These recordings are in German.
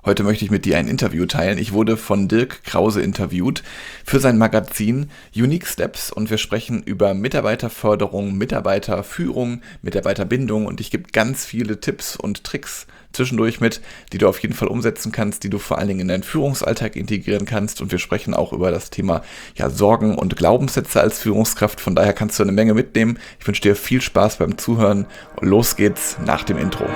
Heute möchte ich mit dir ein Interview teilen. Ich wurde von Dirk Krause interviewt für sein Magazin Unique Steps und wir sprechen über Mitarbeiterförderung, Mitarbeiterführung, Mitarbeiterbindung und ich gebe ganz viele Tipps und Tricks zwischendurch mit, die du auf jeden Fall umsetzen kannst, die du vor allen Dingen in deinen Führungsalltag integrieren kannst und wir sprechen auch über das Thema Sorgen und Glaubenssätze als Führungskraft. Von daher kannst du eine Menge mitnehmen. Ich wünsche dir viel Spaß beim Zuhören. Los geht's nach dem Intro.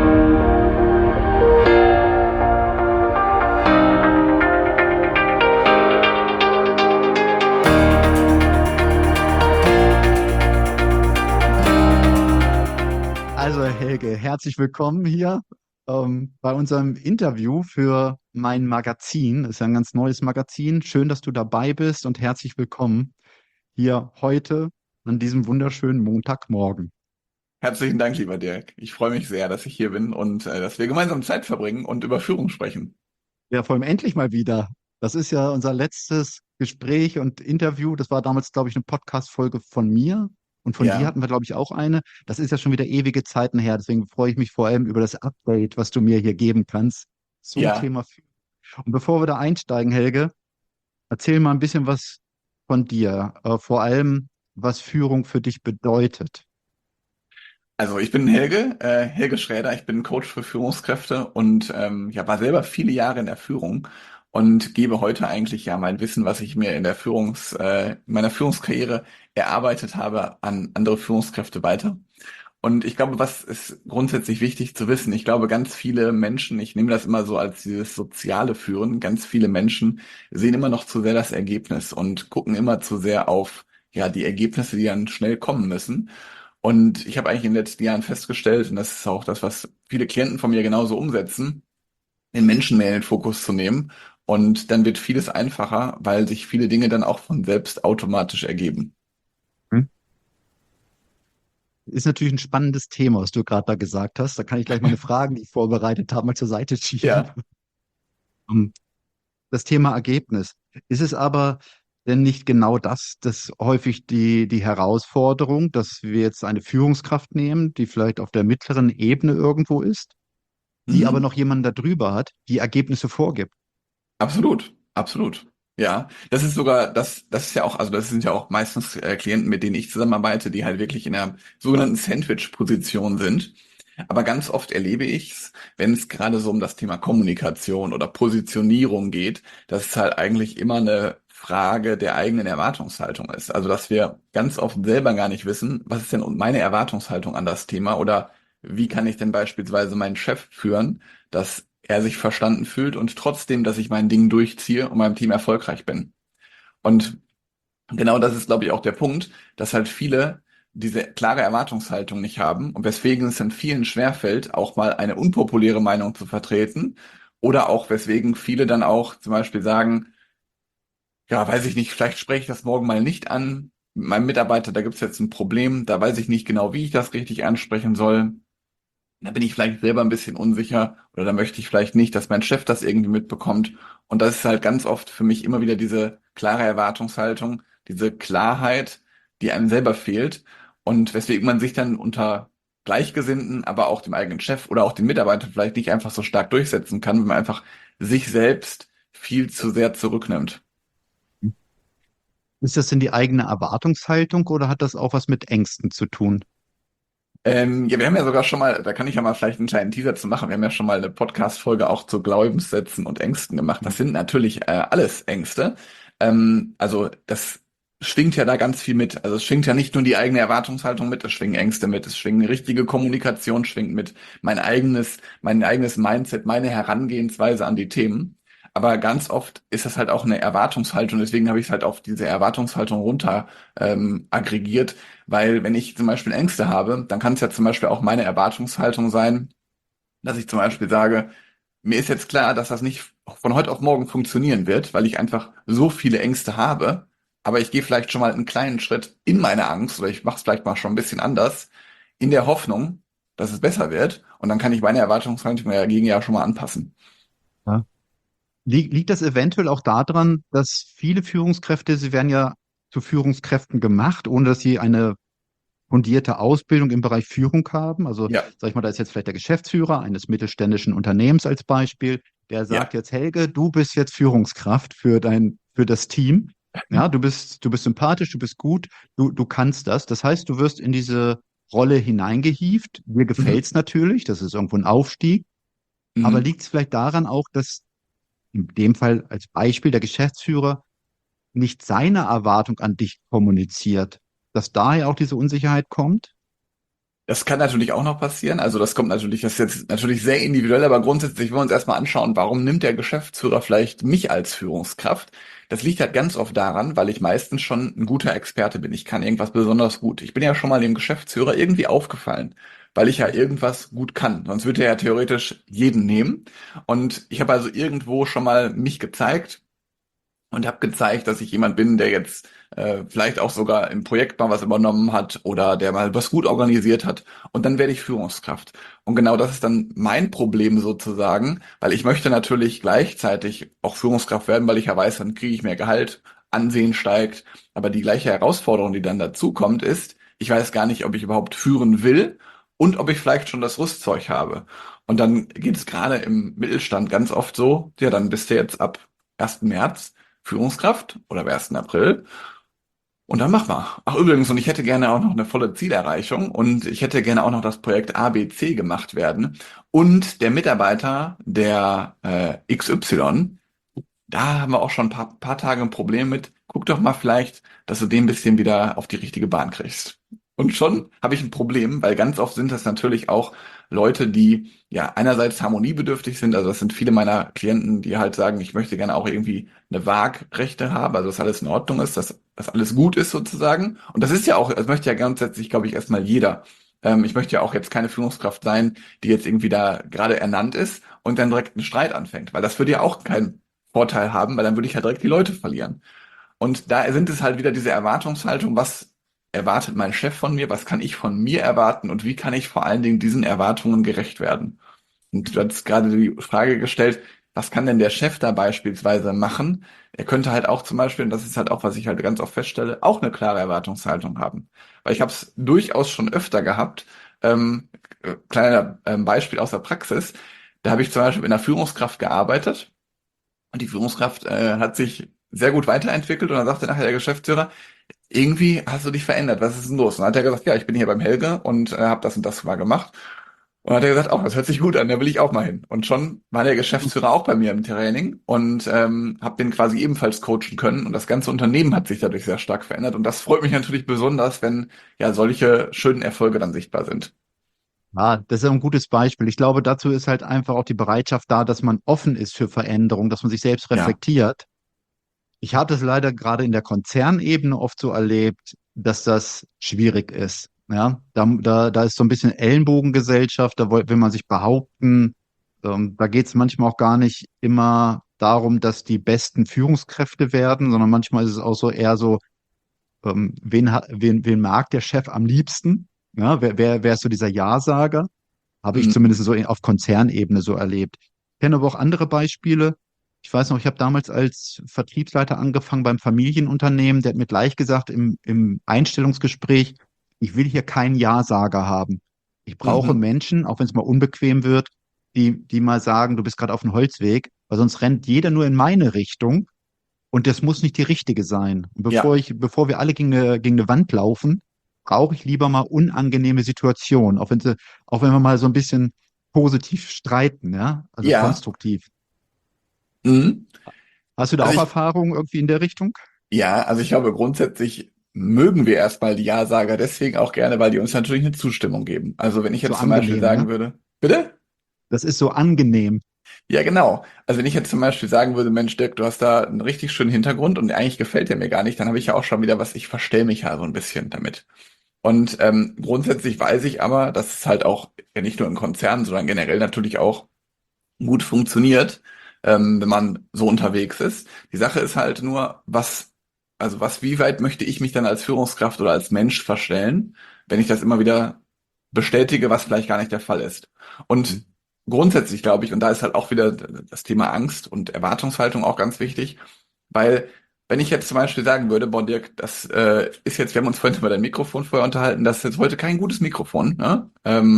Also Helge, herzlich willkommen hier bei unserem Interview für mein Magazin. Das ist ja ein ganz neues Magazin. Schön, dass du dabei bist und herzlich willkommen hier heute an diesem wunderschönen Montagmorgen. Herzlichen Dank, lieber Dirk. Ich freue mich sehr, dass ich hier bin und dass wir gemeinsam Zeit verbringen und über Führung sprechen. Ja, vor allem endlich mal wieder. Das ist ja unser letztes Gespräch und Interview. Das war damals, glaube ich, eine Podcast-Folge von mir. Und von dir Ja, hatten wir, glaube ich, auch eine. Das ist ja schon wieder ewige Zeiten her. Deswegen freue ich mich vor allem über das Update, was du mir hier geben kannst zum ja. Thema Führung. Und bevor wir da einsteigen, Helge, erzähl mal ein bisschen was von dir. Vor allem, was Führung für dich bedeutet. Also ich bin Helge, Helge Schräder. Ich bin Coach für Führungskräfte und war selber viele Jahre in der Führung und gebe heute eigentlich mein Wissen, was ich mir in der in meiner Führungskarriere erarbeitet habe, an andere Führungskräfte weiter. Und ich glaube, was ist grundsätzlich wichtig zu wissen? Ich glaube, ganz viele Menschen, ich nehme das immer so als dieses soziale Führen, ganz viele Menschen sehen immer noch zu sehr das Ergebnis und gucken immer zu sehr auf, die Ergebnisse, die dann schnell kommen müssen. Und ich habe eigentlich in den letzten Jahren festgestellt, und das ist auch das, was viele Klienten von mir genauso umsetzen, den Menschen mehr in den Fokus zu nehmen. Und dann wird vieles einfacher, weil sich viele Dinge dann auch von selbst automatisch ergeben. Hm? Ist natürlich ein spannendes Thema, was du gerade da gesagt hast. Da kann ich gleich meine Fragen, die ich vorbereitet habe, mal zur Seite schieben. Ja. Ähm, Das Thema Ergebnis. Ist es aber denn nicht genau das häufig die Herausforderung, dass wir jetzt eine Führungskraft nehmen, die vielleicht auf der mittleren Ebene irgendwo ist, die aber Mhm. noch jemanden darüber hat, die Ergebnisse vorgibt? Absolut, absolut. Ja, das ist sogar, das ist ja auch, also das sind ja auch meistens Klienten, mit denen ich zusammenarbeite, die halt wirklich in der sogenannten Sandwich-Position sind. Aber ganz oft erlebe ich es, wenn es gerade so um das Thema Kommunikation oder Positionierung geht, dass es halt eigentlich immer eine Frage der eigenen Erwartungshaltung ist. Also dass wir ganz oft selber gar nicht wissen, was ist denn meine Erwartungshaltung an das Thema oder wie kann ich denn beispielsweise meinen Chef führen, dass er sich verstanden fühlt und trotzdem, dass ich mein Ding durchziehe und meinem Team erfolgreich bin. Und genau das ist, glaube ich, auch der Punkt, dass halt viele diese klare Erwartungshaltung nicht haben und weswegen es dann vielen schwerfällt, auch mal eine unpopuläre Meinung zu vertreten oder auch weswegen viele dann auch zum Beispiel sagen, ja, weiß ich nicht, vielleicht spreche ich das morgen mal nicht an mit meinem Mitarbeiter, da gibt es jetzt ein Problem, da weiß ich nicht genau, wie ich das richtig ansprechen soll. Da bin ich vielleicht selber ein bisschen unsicher oder da möchte ich vielleicht nicht, dass mein Chef das irgendwie mitbekommt. Und das ist halt ganz oft für mich immer wieder diese klare Erwartungshaltung, diese Klarheit, die einem selber fehlt und weswegen man sich dann unter Gleichgesinnten, aber auch dem eigenen Chef oder auch den Mitarbeitern vielleicht nicht einfach so stark durchsetzen kann, wenn man einfach sich selbst viel zu sehr zurücknimmt. Ist das denn die eigene Erwartungshaltung oder hat das auch was mit Ängsten zu tun? Wir haben ja sogar schon mal, da kann ich ja mal vielleicht einen kleinen Teaser zu machen. Wir haben ja schon mal eine Podcast-Folge auch zu Glaubenssätzen und Ängsten gemacht. Das sind natürlich alles Ängste. Also das schwingt ja da ganz viel mit. Also es schwingt ja nicht nur die eigene Erwartungshaltung mit, es schwingen Ängste mit, es schwingt eine richtige Kommunikation, schwingt mit mein eigenes Mindset, meine Herangehensweise an die Themen. Aber ganz oft ist das halt auch eine Erwartungshaltung. Deswegen habe ich es halt auf diese Erwartungshaltung runter aggregiert. Weil wenn ich zum Beispiel Ängste habe, dann kann es ja zum Beispiel auch meine Erwartungshaltung sein, dass ich zum Beispiel sage, mir ist jetzt klar, dass das nicht von heute auf morgen funktionieren wird, weil ich einfach so viele Ängste habe. Aber ich gehe vielleicht schon mal einen kleinen Schritt in meine Angst oder ich mache es vielleicht mal schon ein bisschen anders, in der Hoffnung, dass es besser wird. Und dann kann ich meine Erwartungshaltung dagegen ja schon mal anpassen. Ja. Liegt das eventuell auch daran, dass viele Führungskräfte, sie werden ja zu Führungskräften gemacht, ohne dass sie eine fundierte Ausbildung im Bereich Führung haben? Also, Ja, sag ich mal, da ist jetzt vielleicht der Geschäftsführer eines mittelständischen Unternehmens als Beispiel. der Ja. sagt jetzt, Helge, du bist jetzt Führungskraft für das Team. Ja, du bist sympathisch, du bist gut, du kannst das. Das heißt, du wirst in diese Rolle hineingehievt. Dir Mhm. gefällt's natürlich, das ist irgendwo ein Aufstieg. Aber Mhm. liegt es vielleicht daran auch, dass in dem Fall als Beispiel der Geschäftsführer nicht seine Erwartung an dich kommuniziert, dass daher auch diese Unsicherheit kommt? Das kann natürlich auch noch passieren. Also das kommt natürlich, das ist jetzt natürlich sehr individuell, aber grundsätzlich wollen wir uns erstmal anschauen, warum nimmt der Geschäftsführer vielleicht mich als Führungskraft? Das liegt halt ganz oft daran, weil ich meistens schon ein guter Experte bin. Ich kann irgendwas besonders gut. Ich bin ja schon mal dem Geschäftsführer irgendwie aufgefallen, weil ich ja irgendwas gut kann. Sonst würde er ja theoretisch jeden nehmen. Und ich habe also irgendwo schon mal mich gezeigt und habe gezeigt, dass ich jemand bin, der jetzt vielleicht auch sogar im Projekt mal was übernommen hat oder der mal was gut organisiert hat. Und dann werde ich Führungskraft. Und genau das ist dann mein Problem sozusagen, weil ich möchte natürlich gleichzeitig auch Führungskraft werden, weil ich ja weiß, dann kriege ich mehr Gehalt, Ansehen steigt. Aber die gleiche Herausforderung, die dann dazu kommt, ist, ich weiß gar nicht, ob ich überhaupt führen will und ob ich vielleicht schon das Rüstzeug habe. Und dann geht es gerade im Mittelstand ganz oft so, ja, dann bist du jetzt ab 1. März Führungskraft oder am 1. April. Und dann mach mal. Ach übrigens, und ich hätte gerne auch noch eine volle Zielerreichung und ich hätte gerne auch noch das Projekt ABC gemacht werden. Und der Mitarbeiter, der XY, da haben wir auch schon ein paar Tage ein Problem mit. Guck doch mal vielleicht, dass du den ein bisschen wieder auf die richtige Bahn kriegst. Und schon habe ich ein Problem, weil ganz oft sind das natürlich auch Leute, die ja einerseits harmoniebedürftig sind. Also das sind viele meiner Klienten, die halt sagen, ich möchte gerne auch irgendwie eine Waagrechte haben, also dass alles in Ordnung ist, dass alles gut ist sozusagen. Und das ist ja auch, das möchte ja grundsätzlich, glaube ich, erstmal jeder. Ich möchte ja auch jetzt keine Führungskraft sein, die jetzt irgendwie da gerade ernannt ist und dann direkt einen Streit anfängt, weil das würde ja auch kein Vorteil haben, weil dann würde ich halt direkt die Leute verlieren. Und da sind es halt wieder diese Erwartungshaltung, was erwartet mein Chef von mir, was kann ich von mir erwarten und wie kann ich vor allen Dingen diesen Erwartungen gerecht werden? Und du hast gerade die Frage gestellt, was kann denn der Chef da beispielsweise machen? Er könnte halt auch zum Beispiel, und das ist halt auch, was ich halt ganz oft feststelle, auch eine klare Erwartungshaltung haben. Weil ich habe es durchaus schon öfter gehabt, kleiner Beispiel aus der Praxis, da habe ich zum Beispiel in einer Führungskraft gearbeitet und die Führungskraft hat sich sehr gut weiterentwickelt und dann sagte nachher der Geschäftsführer, irgendwie hast du dich verändert, was ist denn los? Und dann hat er gesagt, ja, ich bin hier beim Helge und habe das und das mal gemacht. Und dann hat er gesagt, oh, das hört sich gut an, da will ich auch mal hin. Und schon war der Geschäftsführer auch bei mir im Training und habe den quasi ebenfalls coachen können. Und das ganze Unternehmen hat sich dadurch sehr stark verändert. Und das freut mich natürlich besonders, wenn ja solche schönen Erfolge dann sichtbar sind. Ja, das ist ja ein gutes Beispiel. Ich glaube, dazu ist halt einfach auch die Bereitschaft da, dass man offen ist für Veränderung, dass man sich selbst Ja. reflektiert. Ich habe das leider gerade in der Konzernebene oft so erlebt, dass das schwierig ist. Ja, da ist so ein bisschen Ellenbogengesellschaft, will man sich behaupten. Da geht es manchmal auch gar nicht immer darum, dass die besten Führungskräfte werden, sondern manchmal ist es auch so eher so, wen mag der Chef am liebsten? Ja, wer ist so dieser Ja-Sager? Habe ich Mhm. zumindest so auf Konzernebene so erlebt. Ich kenne aber auch andere Beispiele. Ich weiß noch, ich habe damals als Vertriebsleiter angefangen beim Familienunternehmen. Der hat mir gleich gesagt im Einstellungsgespräch, ich will hier keinen Ja-Sager haben. Ich brauche Mhm. Menschen, auch wenn es mal unbequem wird, die mal sagen, du bist gerade auf dem Holzweg, weil sonst rennt jeder nur in meine Richtung und das muss nicht die richtige sein. Und Ja. bevor wir alle gegen eine Wand laufen, brauche ich lieber mal unangenehme Situationen, auch wenn wir mal so ein bisschen positiv streiten, ja, also Ja. konstruktiv. Mhm. Hast du da Also auch ich, Erfahrungen irgendwie in der Richtung? ja, also ich glaube grundsätzlich mögen wir erstmal die Ja-Sager deswegen auch gerne, weil die uns natürlich eine Zustimmung geben. Also wenn ich So jetzt zum Beispiel angenehm, sagen ja? würde, bitte? Das ist so angenehm. Ja, genau. Also wenn ich jetzt zum Beispiel sagen würde, Mensch, Dirk, du hast da einen richtig schönen Hintergrund und eigentlich gefällt der mir gar nicht, dann habe ich ja auch schon wieder was, ich verstell mich ja so ein bisschen damit. Und grundsätzlich weiß ich aber, dass es halt auch ja nicht nur in Konzernen, sondern generell natürlich auch gut funktioniert, wenn man so unterwegs ist. Die Sache ist halt nur, wie weit möchte ich mich dann als Führungskraft oder als Mensch verstellen, wenn ich das immer wieder bestätige, was vielleicht gar nicht der Fall ist. Und grundsätzlich glaube ich, und da ist halt auch wieder das Thema Angst und Erwartungshaltung auch ganz wichtig, weil wenn ich jetzt zum Beispiel sagen würde, boah, Dirk, das ist jetzt, wir haben uns vorhin über dein Mikrofon vorher unterhalten, das ist jetzt heute kein gutes Mikrofon, ne?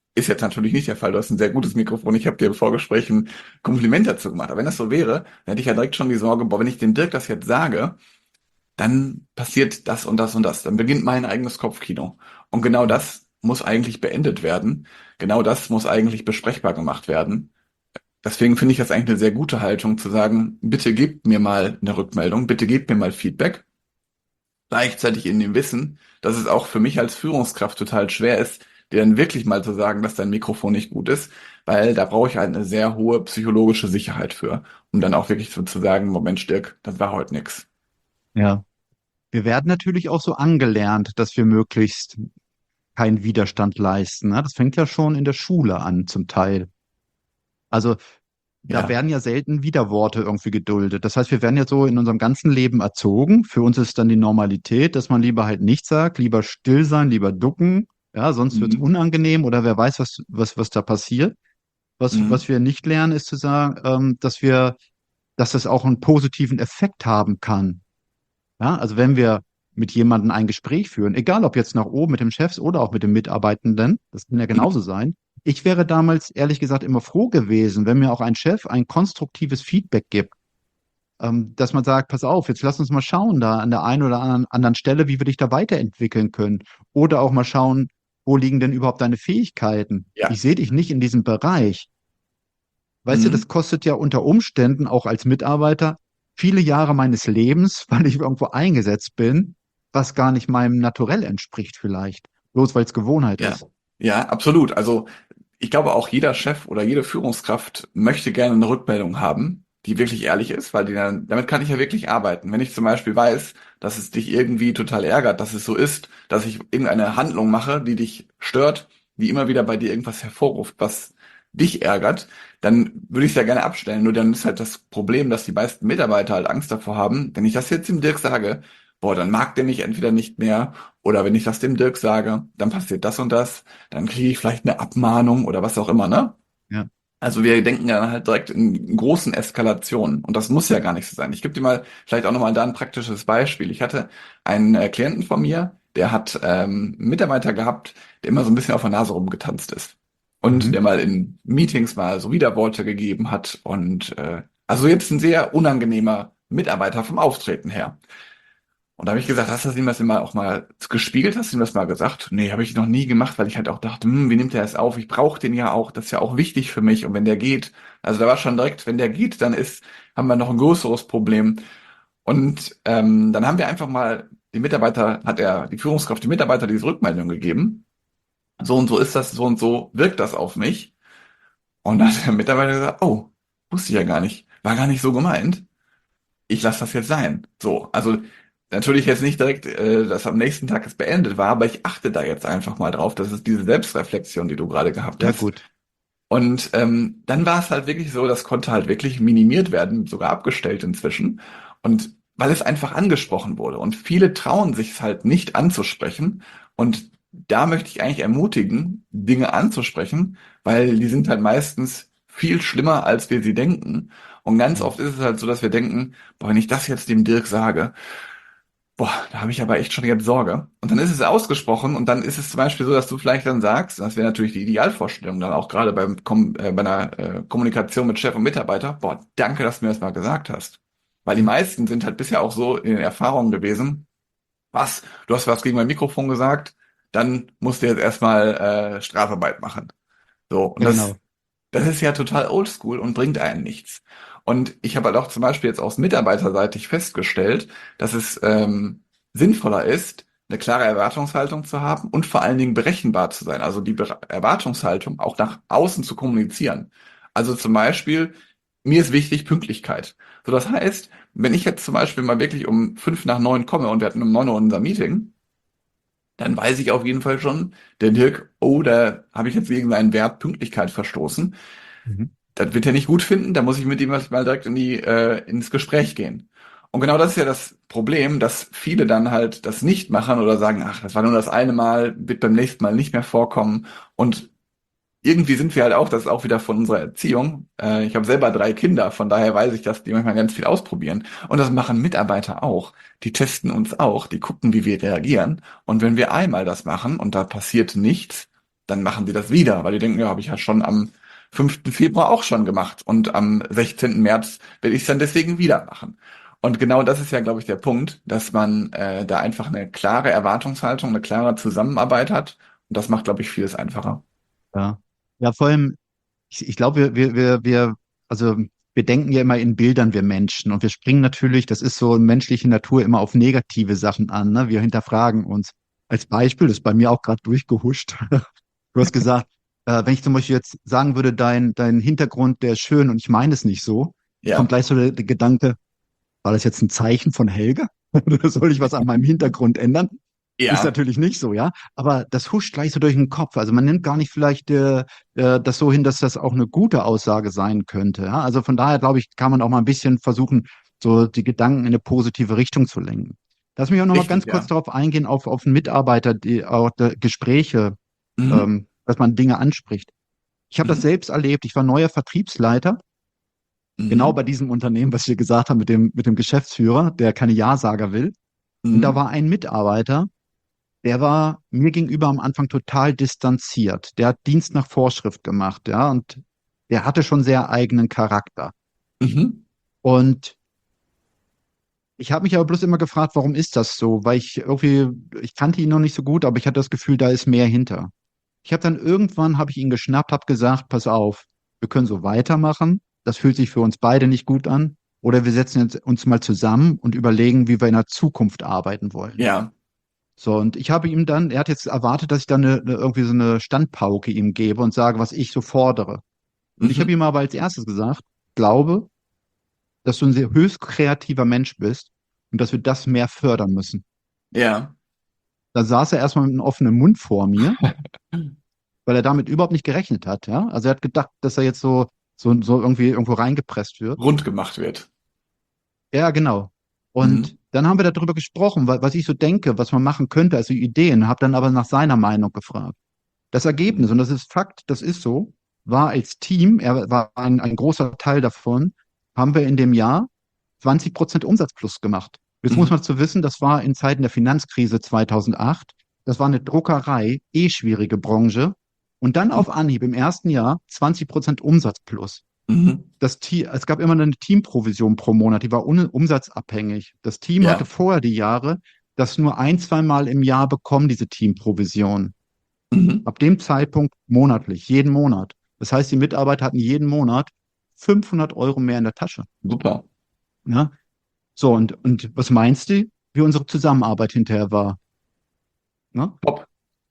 Ist jetzt natürlich nicht der Fall. Du hast ein sehr gutes Mikrofon. Ich habe dir im Vorgespräch ein Kompliment dazu gemacht. Aber wenn das so wäre, dann hätte ich ja direkt schon die Sorge, boah, wenn ich dem Dirk das jetzt sage, dann passiert das und das und das. Dann beginnt mein eigenes Kopfkino. Und genau Mhm. das muss eigentlich beendet werden. Genau das muss eigentlich besprechbar gemacht werden. Deswegen finde ich das eigentlich eine sehr gute Haltung zu sagen, bitte gebt mir mal eine Rückmeldung, bitte gebt mir mal Feedback. Gleichzeitig in dem Wissen, dass es auch für mich als Führungskraft total schwer ist, dir dann wirklich mal zu sagen, dass dein Mikrofon nicht gut ist, weil da brauche ich halt eine sehr hohe psychologische Sicherheit für, um dann auch wirklich so zu sagen, Moment, Dirk, das war heute nix. Ja. Wir werden natürlich auch so angelernt, dass wir möglichst keinen Widerstand leisten. Ne? Das fängt ja schon in der Schule an, zum Teil. Also da Ja. werden ja selten Widerworte irgendwie geduldet. Das heißt, wir werden ja so in unserem ganzen Leben erzogen. Für uns ist dann die Normalität, dass man lieber halt nichts sagt, lieber still sein, lieber ducken. Ja, sonst wird es Mhm. unangenehm oder wer weiß, was da passiert. Was Mhm. wir nicht lernen, ist zu sagen, dass das auch einen positiven Effekt haben kann. Ja, also wenn wir mit jemandem ein Gespräch führen, egal ob jetzt nach oben mit dem Chefs oder auch mit dem Mitarbeitenden, das kann ja genauso sein. Ich wäre damals ehrlich gesagt immer froh gewesen, wenn mir auch ein Chef ein konstruktives Feedback gibt, dass man sagt, pass auf, jetzt lass uns mal schauen da an der einen oder anderen Stelle, wie wir dich da weiterentwickeln können. Oder auch mal schauen, wo liegen denn überhaupt deine Fähigkeiten? Ja. Ich sehe dich nicht in diesem Bereich. Weißt du, das Mhm. kostet ja unter Umständen auch als Mitarbeiter viele Jahre meines Lebens, weil ich irgendwo eingesetzt bin, was gar nicht meinem Naturell entspricht vielleicht. Bloß weil es Gewohnheit Ja. ist. Ja, absolut. Also ich glaube auch jeder Chef oder jede Führungskraft möchte gerne eine Rückmeldung haben, die wirklich ehrlich ist, weil damit kann ich ja wirklich arbeiten. Wenn ich zum Beispiel weiß, dass es dich irgendwie total ärgert, dass es so ist, dass ich irgendeine Handlung mache, die dich stört, die immer wieder bei dir irgendwas hervorruft, was dich ärgert, dann würde ich es ja gerne abstellen. Nur dann ist halt das Problem, dass die meisten Mitarbeiter halt Angst davor haben, wenn ich das jetzt dem Dirk sage, boah, dann mag der mich entweder nicht mehr oder wenn ich das dem Dirk sage, dann passiert das und das, dann kriege ich vielleicht eine Abmahnung oder was auch immer, ne? Ja. Also wir denken dann halt direkt in großen Eskalationen und das muss ja gar nicht so sein. Ich gebe dir mal vielleicht auch nochmal da ein praktisches Beispiel. Ich hatte einen Klienten von mir, der hat einen Mitarbeiter gehabt, der immer so ein bisschen auf der Nase rumgetanzt ist und Mhm. der mal in Meetings mal so Widerworte gegeben hat und also jetzt ein sehr unangenehmer Mitarbeiter vom Auftreten her. Und da habe ich gesagt, hast du ihm das immer auch mal gespiegelt? Hast du ihm das mal gesagt? Nee, habe ich noch nie gemacht, weil ich halt auch dachte, wie nimmt er es auf? Ich brauche den ja auch, das ist ja auch wichtig für mich. Und wenn der geht, also da war schon direkt, wenn der geht, haben wir noch ein größeres Problem. Und dann haben wir einfach mal, die Führungskraft, die Mitarbeiter diese Rückmeldung gegeben. So und so ist das, so und so wirkt das auf mich. Und dann hat der Mitarbeiter gesagt, oh, wusste ich ja gar nicht, war gar nicht so gemeint, ich lasse das jetzt sein. So, also natürlich jetzt nicht direkt, dass am nächsten Tag es beendet war, aber ich achte da jetzt einfach mal drauf. Das ist diese Selbstreflexion, die du gerade gehabt Sehr hast. gut. Und dann war es halt wirklich so, das konnte halt wirklich minimiert werden, sogar abgestellt inzwischen. Und weil es einfach angesprochen wurde. Und viele trauen sich es halt nicht anzusprechen. Und da möchte ich eigentlich ermutigen, Dinge anzusprechen, weil die sind halt meistens viel schlimmer, als wir sie denken. Und ganz Mhm. oft ist es halt so, dass wir denken, boah, wenn ich das jetzt dem Dirk sage, boah, da habe ich aber echt schon jetzt Sorge. Und dann ist es ausgesprochen und dann ist es zum Beispiel so, dass du vielleicht dann sagst, das wäre natürlich die Idealvorstellung, dann auch gerade bei einer Kommunikation mit Chef und Mitarbeiter, boah, danke, dass du mir das mal gesagt hast. Weil die Mhm. meisten sind halt bisher auch so in den Erfahrungen gewesen, was, du hast was gegen mein Mikrofon gesagt, dann musst du jetzt erstmal Strafarbeit machen. So, und Ja, genau. das ist ja total oldschool und bringt einen nichts. Und ich habe halt auch zum Beispiel jetzt aus mitarbeiterseitig festgestellt, dass es sinnvoller ist, eine klare Erwartungshaltung zu haben und vor allen Dingen berechenbar zu sein. Also die Erwartungshaltung auch nach außen zu kommunizieren. Also zum Beispiel, mir ist wichtig Pünktlichkeit. So, das heißt, wenn ich jetzt zum Beispiel mal wirklich um 5 nach 9 komme und wir hatten um 9 Uhr unser Meeting, dann weiß ich auf jeden Fall schon, der Dirk, oh, da habe ich jetzt gegen seinen Wert Pünktlichkeit verstoßen. Mhm. Das wird er nicht gut finden, da muss ich mit ihm mal direkt ins Gespräch gehen. Und genau das ist ja das Problem, dass viele dann halt das nicht machen oder sagen, ach, das war nur das eine Mal, wird beim nächsten Mal nicht mehr vorkommen. Und irgendwie sind wir halt auch, das ist auch wieder von unserer Erziehung. Ich habe selber 3 Kinder, von daher weiß ich, dass die manchmal ganz viel ausprobieren. Und das machen Mitarbeiter auch. Die testen uns auch, die gucken, wie wir reagieren. Und wenn wir einmal das machen und da passiert nichts, dann machen sie das wieder, weil die denken, ja, habe ich ja schon am 5. Februar auch schon gemacht und am 16. März will ich es dann deswegen wieder machen. Und genau das ist ja, glaube ich, der Punkt, dass man da einfach eine klare Erwartungshaltung, eine klare Zusammenarbeit hat. Und das macht, glaube ich, vieles einfacher. Ja. Ja, vor allem, ich glaube, also wir denken ja immer in Bildern, wir Menschen. Und wir springen natürlich, das ist so in menschliche Natur, immer auf negative Sachen an. Ne? Wir hinterfragen uns. Als Beispiel, das ist bei mir auch gerade durchgehuscht. Du hast gesagt, wenn ich zum Beispiel jetzt sagen würde, dein Hintergrund, der ist schön und ich meine es nicht so, kommt Ja, gleich so der Gedanke, war das jetzt ein Zeichen von Helge? Oder soll ich was an meinem Hintergrund ändern? Ist ja, natürlich nicht so, ja. Aber das huscht gleich so durch den Kopf. Also man nimmt gar nicht vielleicht das so hin, dass das auch eine gute Aussage sein könnte. Ja? Also von daher, glaube ich, kann man auch mal ein bisschen versuchen, so die Gedanken in eine positive Richtung zu lenken. Lass mich auch noch mal richtig, ganz kurz ja. darauf eingehen, auf Mitarbeiter, die auch Gespräche, Mhm. dass man Dinge anspricht. Ich habe das Mhm. selbst erlebt. Ich war neuer Vertriebsleiter, genau Mhm. bei diesem Unternehmen, was ich dir gesagt habe, mit dem Geschäftsführer, der keine Ja-Sager will. Und da Mhm. war ein Mitarbeiter, der war mir gegenüber am Anfang total distanziert. Der hat Dienst nach Vorschrift gemacht, ja, und der hatte schon sehr eigenen Charakter. Mhm. Und ich habe mich aber bloß immer gefragt, warum ist das so? Weil ich kannte ihn noch nicht so gut, aber ich hatte das Gefühl, da ist mehr hinter. Ich habe dann irgendwann, habe ich ihn geschnappt, habe gesagt, pass auf, wir können so weitermachen. Das fühlt sich für uns beide nicht gut an. Oder wir setzen uns mal zusammen und überlegen, wie wir in der Zukunft arbeiten wollen. Ja. So, und ich habe ihm dann, er hat jetzt erwartet, dass ich dann irgendwie so eine Standpauke ihm gebe und sage, was ich so fordere. Und ich habe Mhm. ihm aber als erstes gesagt, glaube, dass du ein sehr höchst kreativer Mensch bist und dass wir das mehr fördern müssen. Ja. Da saß er erstmal mit einem offenen Mund vor mir, weil er damit überhaupt nicht gerechnet hat, ja. Also er hat gedacht, dass er jetzt so irgendwie irgendwo reingepresst wird. Rund gemacht wird. Ja, genau. Und Mhm. dann haben wir darüber gesprochen, was ich so denke, was man machen könnte, also Ideen, habe dann aber nach seiner Meinung gefragt. Das Ergebnis, und das ist Fakt, das ist so, war als Team, er war ein großer Teil davon, haben wir in dem Jahr 20% Umsatz plus gemacht. Jetzt muss Mhm. man zu wissen, das war in Zeiten der Finanzkrise 2008. Das war eine Druckerei, schwierige Branche. Und dann auf Anhieb im ersten Jahr 20% Umsatz plus. Mhm. Es gab immer eine Teamprovision pro Monat, die war umsatzabhängig. Das Team hatte Ja. vorher die Jahre das nur ein, zweimal im Jahr bekommen, diese Teamprovision. Mhm. Ab dem Zeitpunkt monatlich, jeden Monat. Das heißt, die Mitarbeiter hatten jeden Monat 500 € mehr in der Tasche. Super. Ja? So, und was meinst du, wie unsere Zusammenarbeit hinterher war? Ne? Top.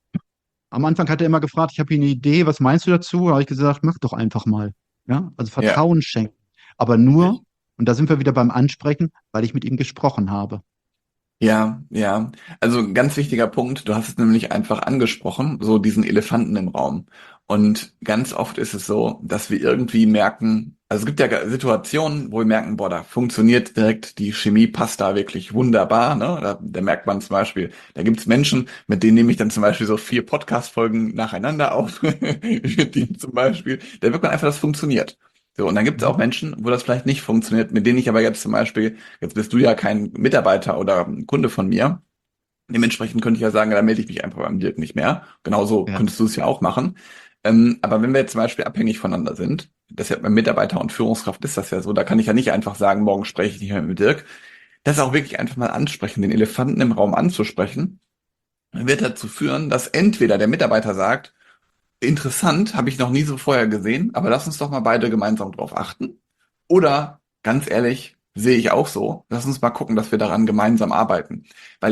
Am Anfang hat er immer gefragt, ich habe hier eine Idee, was meinst du dazu? Da habe ich gesagt, mach doch einfach mal. Ja? Also Ja. Vertrauen schenken. Aber nur, Richtig. und da sind wir wieder beim Ansprechen, weil ich mit ihm gesprochen habe. Ja, ja. Also ein ganz wichtiger Punkt. Du hast es nämlich einfach angesprochen, so diesen Elefanten im Raum. Und ganz oft ist es so, dass wir irgendwie merken, also es gibt ja Situationen, wo wir merken, boah, da funktioniert direkt, die Chemie passt da wirklich wunderbar, ne? Da merkt man zum Beispiel, da gibt's Menschen, mit denen nehme ich dann zum Beispiel so 4 Podcast-Folgen nacheinander auf, mit denen zum Beispiel, da merkt man einfach, das funktioniert. So, und dann gibt es Mhm. auch Menschen, wo das vielleicht nicht funktioniert, mit denen ich aber jetzt zum Beispiel, jetzt bist du ja kein Mitarbeiter oder ein Kunde von mir. Dementsprechend könnte ich ja sagen, da melde ich mich einfach beim Dirk nicht mehr. Genauso Ja, könntest du es ja auch machen. Aber wenn wir jetzt zum Beispiel abhängig voneinander sind, das ist ja bei Mitarbeiter und Führungskraft ist das ja so, da kann ich ja nicht einfach sagen, morgen spreche ich nicht mehr mit Dirk. Das auch wirklich einfach mal ansprechen, den Elefanten im Raum anzusprechen, wird dazu führen, dass entweder der Mitarbeiter sagt, interessant, habe ich noch nie so vorher gesehen, aber lass uns doch mal beide gemeinsam drauf achten. Oder, ganz ehrlich, sehe ich auch so, lass uns mal gucken, dass wir daran gemeinsam arbeiten. Weil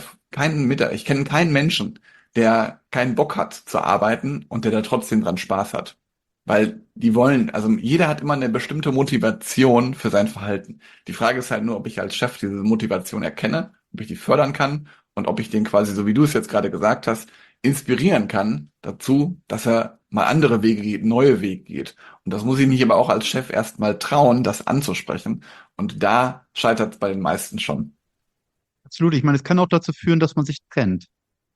ich kenne keinen Menschen, der keinen Bock hat zu arbeiten und der da trotzdem dran Spaß hat. Weil die wollen, also jeder hat immer eine bestimmte Motivation für sein Verhalten. Die Frage ist halt nur, ob ich als Chef diese Motivation erkenne, ob ich die fördern kann und ob ich den quasi, so wie du es jetzt gerade gesagt hast, inspirieren kann dazu, dass er mal andere Wege geht, neue Wege geht. Und das muss ich mich aber auch als Chef erst mal trauen, das anzusprechen. Und da scheitert es bei den meisten schon. absolut. Ich meine, es kann auch dazu führen, dass man sich trennt.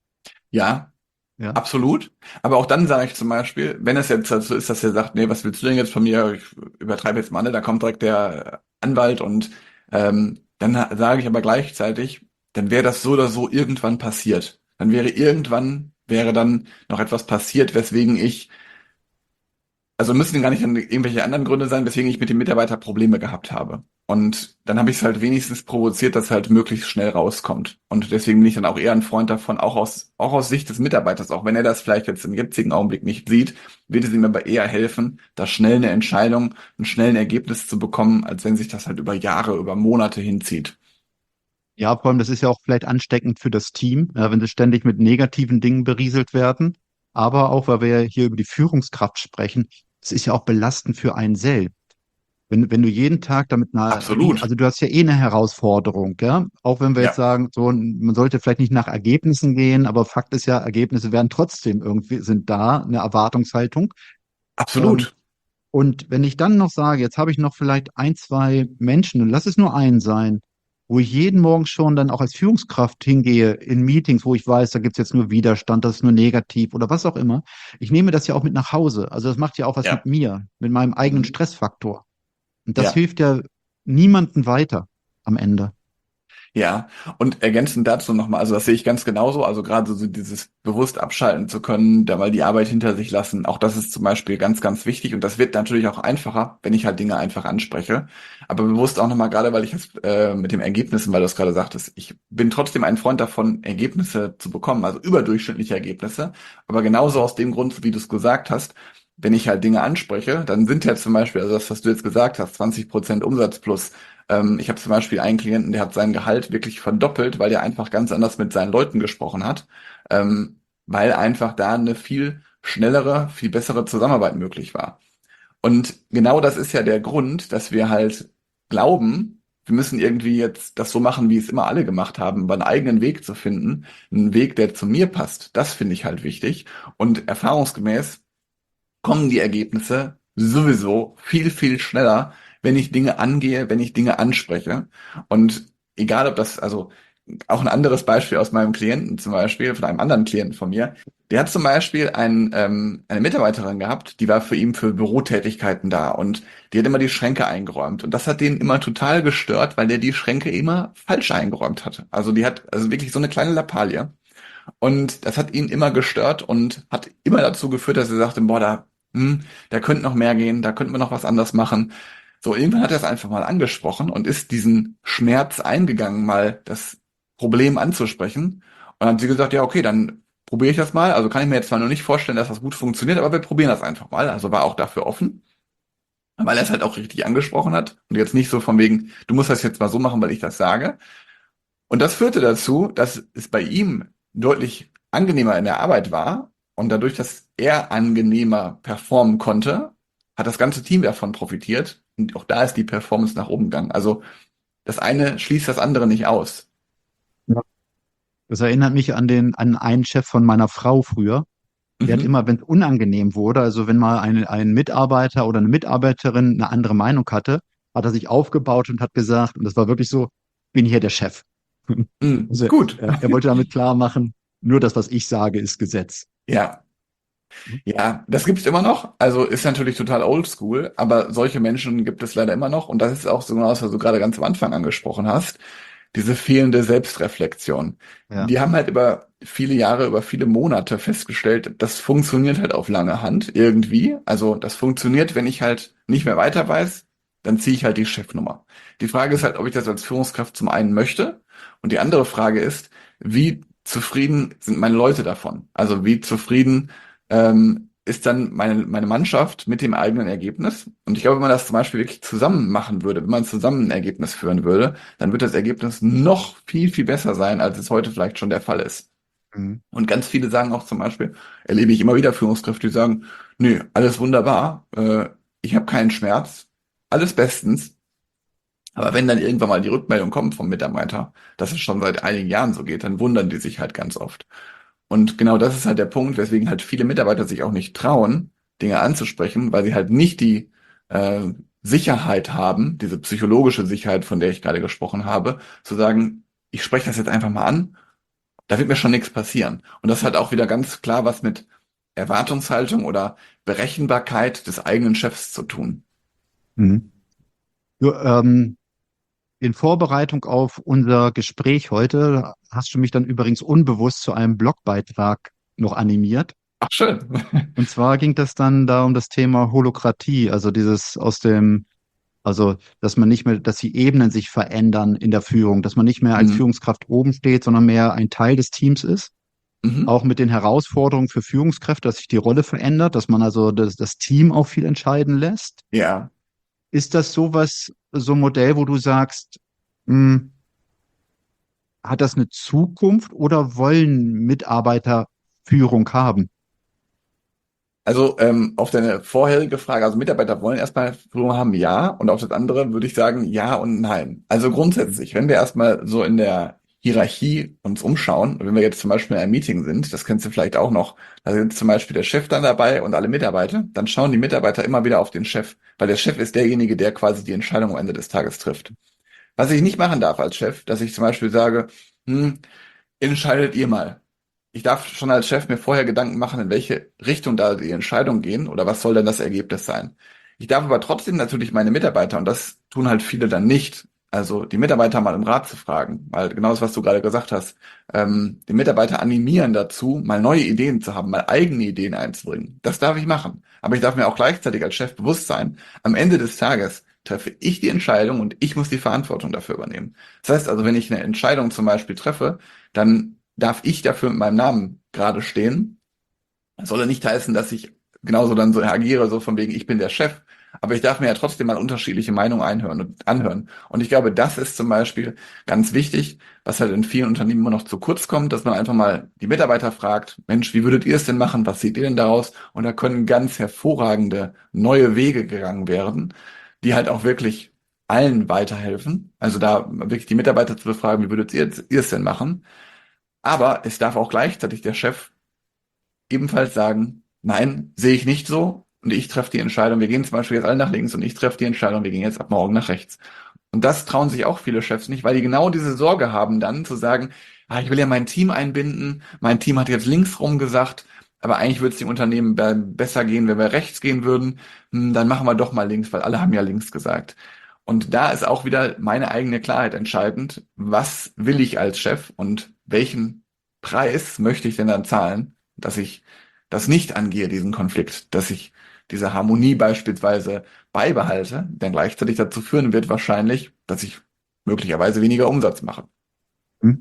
Ja, Ja. absolut. Aber auch dann sage ich zum Beispiel, wenn es jetzt so ist, dass er sagt, nee, was willst du denn jetzt von mir? Ich übertreibe jetzt mal, ne? Da kommt direkt der Anwalt und dann sage ich aber gleichzeitig, dann wäre das so oder so irgendwann passiert. Dann wäre irgendwann wäre dann noch etwas passiert, weswegen ich, also müssen gar nicht dann irgendwelche anderen Gründe sein, weswegen ich mit dem Mitarbeiter Probleme gehabt habe. Und dann habe ich es halt wenigstens provoziert, dass es halt möglichst schnell rauskommt. Und deswegen bin ich dann auch eher ein Freund davon, auch aus Sicht des Mitarbeiters, auch wenn er das vielleicht jetzt im jetzigen Augenblick nicht sieht, wird es ihm aber eher helfen, da schnell eine Entscheidung, einen schnellen Ergebnis zu bekommen, als wenn sich das halt über Jahre, über Monate hinzieht. Ja, vor allem, das ist ja auch vielleicht ansteckend für das Team, ja, wenn sie ständig mit negativen Dingen berieselt werden. Aber auch, weil wir ja hier über die Führungskraft sprechen, es ist ja auch belastend für einen selbst. Wenn du jeden Tag damit Absolut. also du hast ja eh eine Herausforderung, ja. Auch wenn wir jetzt Ja, sagen, so, man sollte vielleicht nicht nach Ergebnissen gehen, aber Fakt ist ja, Ergebnisse werden trotzdem irgendwie, sind da, eine Erwartungshaltung. Ähm, absolut. und wenn ich dann noch sage, jetzt habe ich noch vielleicht ein, zwei Menschen, und lass es nur einen sein, wo ich jeden Morgen schon dann auch als Führungskraft hingehe in Meetings, wo ich weiß, da gibt es jetzt nur Widerstand, das ist nur negativ oder was auch immer. Ich nehme das ja auch mit nach Hause. Also das macht ja auch was mit Ja. mir, mit meinem eigenen Mhm. Stressfaktor. Und das Ja. hilft ja niemandem weiter am Ende. Ja, und ergänzend dazu nochmal, also das sehe ich ganz genauso, also gerade so dieses bewusst abschalten zu können, da mal die Arbeit hinter sich lassen, auch das ist zum Beispiel ganz, ganz wichtig und das wird natürlich auch einfacher, wenn ich halt Dinge einfach anspreche, aber bewusst auch nochmal, gerade weil ich es mit den Ergebnissen, weil du es gerade sagtest, ich bin trotzdem ein Freund davon, Ergebnisse zu bekommen, also überdurchschnittliche Ergebnisse, aber genauso aus dem Grund, wie du es gesagt hast, wenn ich halt Dinge anspreche, dann sind ja zum Beispiel, also das, was du jetzt gesagt hast, 20% Umsatz plus. Ich habe zum Beispiel einen Klienten, der hat sein Gehalt wirklich verdoppelt, weil der einfach ganz anders mit seinen Leuten gesprochen hat, weil einfach da eine viel schnellere, viel bessere Zusammenarbeit möglich war. Und genau das ist ja der Grund, dass wir halt glauben, wir müssen irgendwie jetzt das so machen, wie es immer alle gemacht haben, aber einen eigenen Weg zu finden, einen Weg, der zu mir passt. Das finde ich halt wichtig. Und erfahrungsgemäß kommen die Ergebnisse sowieso viel, viel schneller, wenn ich Dinge angehe, wenn ich Dinge anspreche. Und egal ob das, also auch ein anderes Beispiel aus meinem Klienten zum Beispiel, von einem anderen Klienten von mir, der hat zum Beispiel eine Mitarbeiterin gehabt, die war für ihn für Bürotätigkeiten da und die hat immer die Schränke eingeräumt. Und das hat den immer total gestört, weil der die Schränke immer falsch eingeräumt hatte. Also die hat also wirklich so eine kleine Lappalie. Und das hat ihn immer gestört und hat immer dazu geführt, dass er sagte, boah, da könnte noch mehr gehen, da könnten wir noch was anders machen. So, irgendwann hat er es einfach mal angesprochen und ist diesen Schmerz eingegangen, mal das Problem anzusprechen. Und dann hat sie gesagt, ja, okay, dann probiere ich das mal. Also kann ich mir jetzt zwar noch nicht vorstellen, dass das gut funktioniert, aber wir probieren das einfach mal. Also war auch dafür offen, weil er es halt auch richtig angesprochen hat und jetzt nicht so von wegen, du musst das jetzt mal so machen, weil ich das sage. Und das führte dazu, dass es bei ihm deutlich angenehmer in der Arbeit war. Und dadurch, dass er angenehmer performen konnte, hat das ganze Team davon profitiert. Und auch da ist die Performance nach oben gegangen. Also das eine schließt das andere nicht aus. Ja. Das erinnert mich an einen Chef von meiner Frau früher. Der hat Mhm. immer, wenn es unangenehm wurde, also wenn mal ein Mitarbeiter oder eine Mitarbeiterin eine andere Meinung hatte, hat er sich aufgebaut und hat gesagt, und das war wirklich so, ich bin hier der Chef. Mhm. Also Gut. er wollte damit klar machen, nur das, was ich sage, ist Gesetz. Ja. Ja, das gibt's immer noch. Also ist natürlich total oldschool, aber solche Menschen gibt es leider immer noch. Und das ist auch so genau das, was du gerade ganz am Anfang angesprochen hast. Diese fehlende Selbstreflexion. Ja. Die haben halt über viele Jahre, über viele Monate festgestellt, das funktioniert halt auf lange Hand irgendwie. Also das funktioniert, wenn ich halt nicht mehr weiter weiß, dann ziehe ich halt die Chefnummer. Die Frage ist halt, ob ich das als Führungskraft zum einen möchte. Und die andere Frage ist, wie zufrieden sind meine Leute davon? Also wie zufrieden ist dann meine Mannschaft mit dem eigenen Ergebnis. Und ich glaube, wenn man das zum Beispiel wirklich zusammen machen würde, wenn man zusammen ein Ergebnis führen würde, dann wird das Ergebnis noch viel, viel besser sein, als es heute vielleicht schon der Fall ist. Mhm. Und ganz viele sagen auch zum Beispiel, erlebe ich immer wieder Führungskräfte, die sagen, nö, alles wunderbar, ich habe keinen Schmerz, alles bestens. Aber wenn dann irgendwann mal die Rückmeldung kommt vom Mitarbeiter, dass es schon seit einigen Jahren so geht, dann wundern die sich halt ganz oft. Und genau das ist halt der Punkt, weswegen halt viele Mitarbeiter sich auch nicht trauen, Dinge anzusprechen, weil sie halt nicht die Sicherheit haben, diese psychologische Sicherheit, von der ich gerade gesprochen habe, zu sagen, ich spreche das jetzt einfach mal an, da wird mir schon nichts passieren. Und das hat auch wieder ganz klar was mit Erwartungshaltung oder Berechenbarkeit des eigenen Chefs zu tun. Mhm. Du, in Vorbereitung auf unser Gespräch heute hast du mich dann übrigens unbewusst zu einem Blogbeitrag noch animiert. Ach, schön. Und zwar ging das dann da um das Thema Holokratie, also also, dass man nicht mehr, dass die Ebenen sich verändern in der Führung, dass man nicht mehr als Mhm. Führungskraft oben steht, sondern mehr ein Teil des Teams ist. Mhm. Auch mit den Herausforderungen für Führungskräfte, dass sich die Rolle verändert, dass man also das Team auch viel entscheiden lässt. Ja. Ist das sowas, so ein Modell, wo du sagst, mh, hat das eine Zukunft oder wollen Mitarbeiter Führung haben? Also auf deine vorherige Frage, also Mitarbeiter wollen erstmal Führung haben, ja. Und auf das andere würde ich sagen, ja und nein. Also grundsätzlich, wenn wir erstmal so in der Hierarchie uns umschauen, wenn wir jetzt zum Beispiel in einem Meeting sind, das kennst du vielleicht auch noch, da sind zum Beispiel der Chef dann dabei und alle Mitarbeiter, dann schauen die Mitarbeiter immer wieder auf den Chef, weil der Chef ist derjenige, der quasi die Entscheidung am Ende des Tages trifft. Was ich nicht machen darf als Chef, dass ich zum Beispiel sage, entscheidet ihr mal. Ich darf schon als Chef mir vorher Gedanken machen, in welche Richtung da die Entscheidungen gehen oder was soll denn das Ergebnis sein. Ich darf aber trotzdem natürlich meine Mitarbeiter, und das tun halt viele dann nicht, also die Mitarbeiter mal im Rat zu fragen, weil genau das, was du gerade gesagt hast, die Mitarbeiter animieren dazu, mal neue Ideen zu haben, mal eigene Ideen einzubringen. Das darf ich machen. Aber ich darf mir auch gleichzeitig als Chef bewusst sein, am Ende des Tages treffe ich die Entscheidung und ich muss die Verantwortung dafür übernehmen. Das heißt also, wenn ich eine Entscheidung zum Beispiel treffe, dann darf ich dafür mit meinem Namen gerade stehen. Das soll ja nicht heißen, dass ich genauso dann so agiere, so von wegen, ich bin der Chef. Aber ich darf mir ja trotzdem mal unterschiedliche Meinungen einhören und anhören. Und ich glaube, das ist zum Beispiel ganz wichtig, was halt in vielen Unternehmen immer noch zu kurz kommt, dass man einfach mal die Mitarbeiter fragt, Mensch, wie würdet ihr es denn machen? Was seht ihr denn daraus? Und da können ganz hervorragende neue Wege gegangen werden, die halt auch wirklich allen weiterhelfen. Also da wirklich die Mitarbeiter zu befragen, wie würdet ihr es denn machen? Aber es darf auch gleichzeitig der Chef ebenfalls sagen, nein, sehe ich nicht so. Und ich treffe die Entscheidung, wir gehen zum Beispiel jetzt alle nach links und ich treffe die Entscheidung, wir gehen jetzt ab morgen nach rechts. Und das trauen sich auch viele Chefs nicht, weil die genau diese Sorge haben dann zu sagen, ah, ich will ja mein Team einbinden, mein Team hat jetzt links rum gesagt, aber eigentlich würde es dem Unternehmen besser gehen, wenn wir rechts gehen würden. Dann machen wir doch mal links, weil alle haben ja links gesagt. Und da ist auch wieder meine eigene Klarheit entscheidend. Was will ich als Chef und welchen Preis möchte ich denn dann zahlen, dass ich das nicht angehe, diesen Konflikt, dass ich diese Harmonie beispielsweise beibehalte, der gleichzeitig dazu führen wird wahrscheinlich, dass ich möglicherweise weniger Umsatz mache. Hm?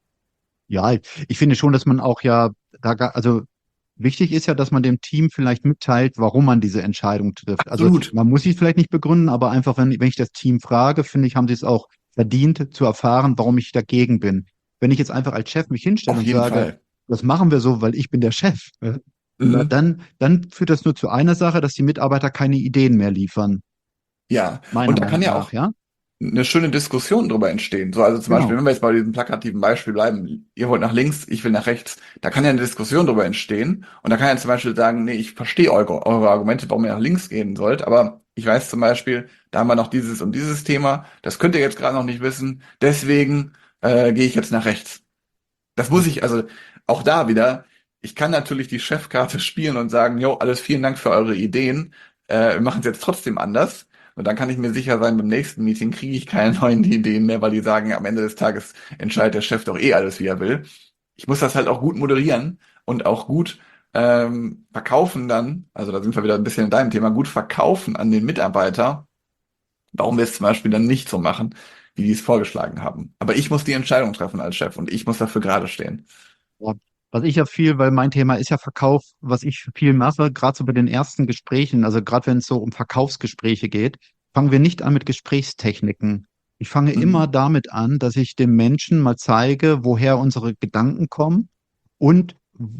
Ja, ich finde schon, dass man auch ja, also wichtig ist ja, dass man dem Team vielleicht mitteilt, warum man diese Entscheidung trifft. Also Absolut. man muss sie vielleicht nicht begründen, aber einfach, wenn ich das Team frage, finde ich, haben sie es auch verdient zu erfahren, warum ich dagegen bin. Wenn ich jetzt einfach als Chef mich hinstelle Auf und jeden sage, Fall. das machen wir so, weil ich bin der Chef, Mhm. dann führt das nur zu einer Sache, dass die Mitarbeiter keine Ideen mehr liefern, Ja, meiner und da kann Meinung ja nach, auch ja? eine schöne Diskussion darüber entstehen. So, also zum Beispiel, Genau. wenn wir jetzt bei diesem plakativen Beispiel bleiben, ihr wollt nach links, ich will nach rechts, da kann ja eine Diskussion darüber entstehen. Und da kann ja zum Beispiel sagen, nee, ich verstehe eure Argumente, warum ihr nach links gehen sollt, aber ich weiß zum Beispiel, da haben wir noch dieses und dieses Thema, das könnt ihr jetzt gerade noch nicht wissen, deswegen gehe ich jetzt nach rechts. Das muss ich, also auch da wieder, ich kann natürlich die Chefkarte spielen und sagen, jo, alles vielen Dank für eure Ideen, wir machen es jetzt trotzdem anders. Und dann kann ich mir sicher sein, beim nächsten Meeting kriege ich keine neuen Ideen mehr, weil die sagen, am Ende des Tages entscheidet der Chef doch eh alles, wie er will. Ich muss das halt auch gut moderieren und auch gut verkaufen dann, also da sind wir wieder ein bisschen in deinem Thema, gut verkaufen an den Mitarbeiter, warum wir es zum Beispiel dann nicht so machen, wie die es vorgeschlagen haben. Aber ich muss die Entscheidung treffen als Chef und ich muss dafür gerade stehen. Ja. Was ich ja viel, weil mein Thema ist ja Verkauf, was ich viel mache, gerade so bei den ersten Gesprächen, also gerade wenn es so um Verkaufsgespräche geht, fangen wir nicht an mit Gesprächstechniken. Ich fange immer Mhm. damit an, dass ich dem Menschen mal zeige, woher unsere Gedanken kommen und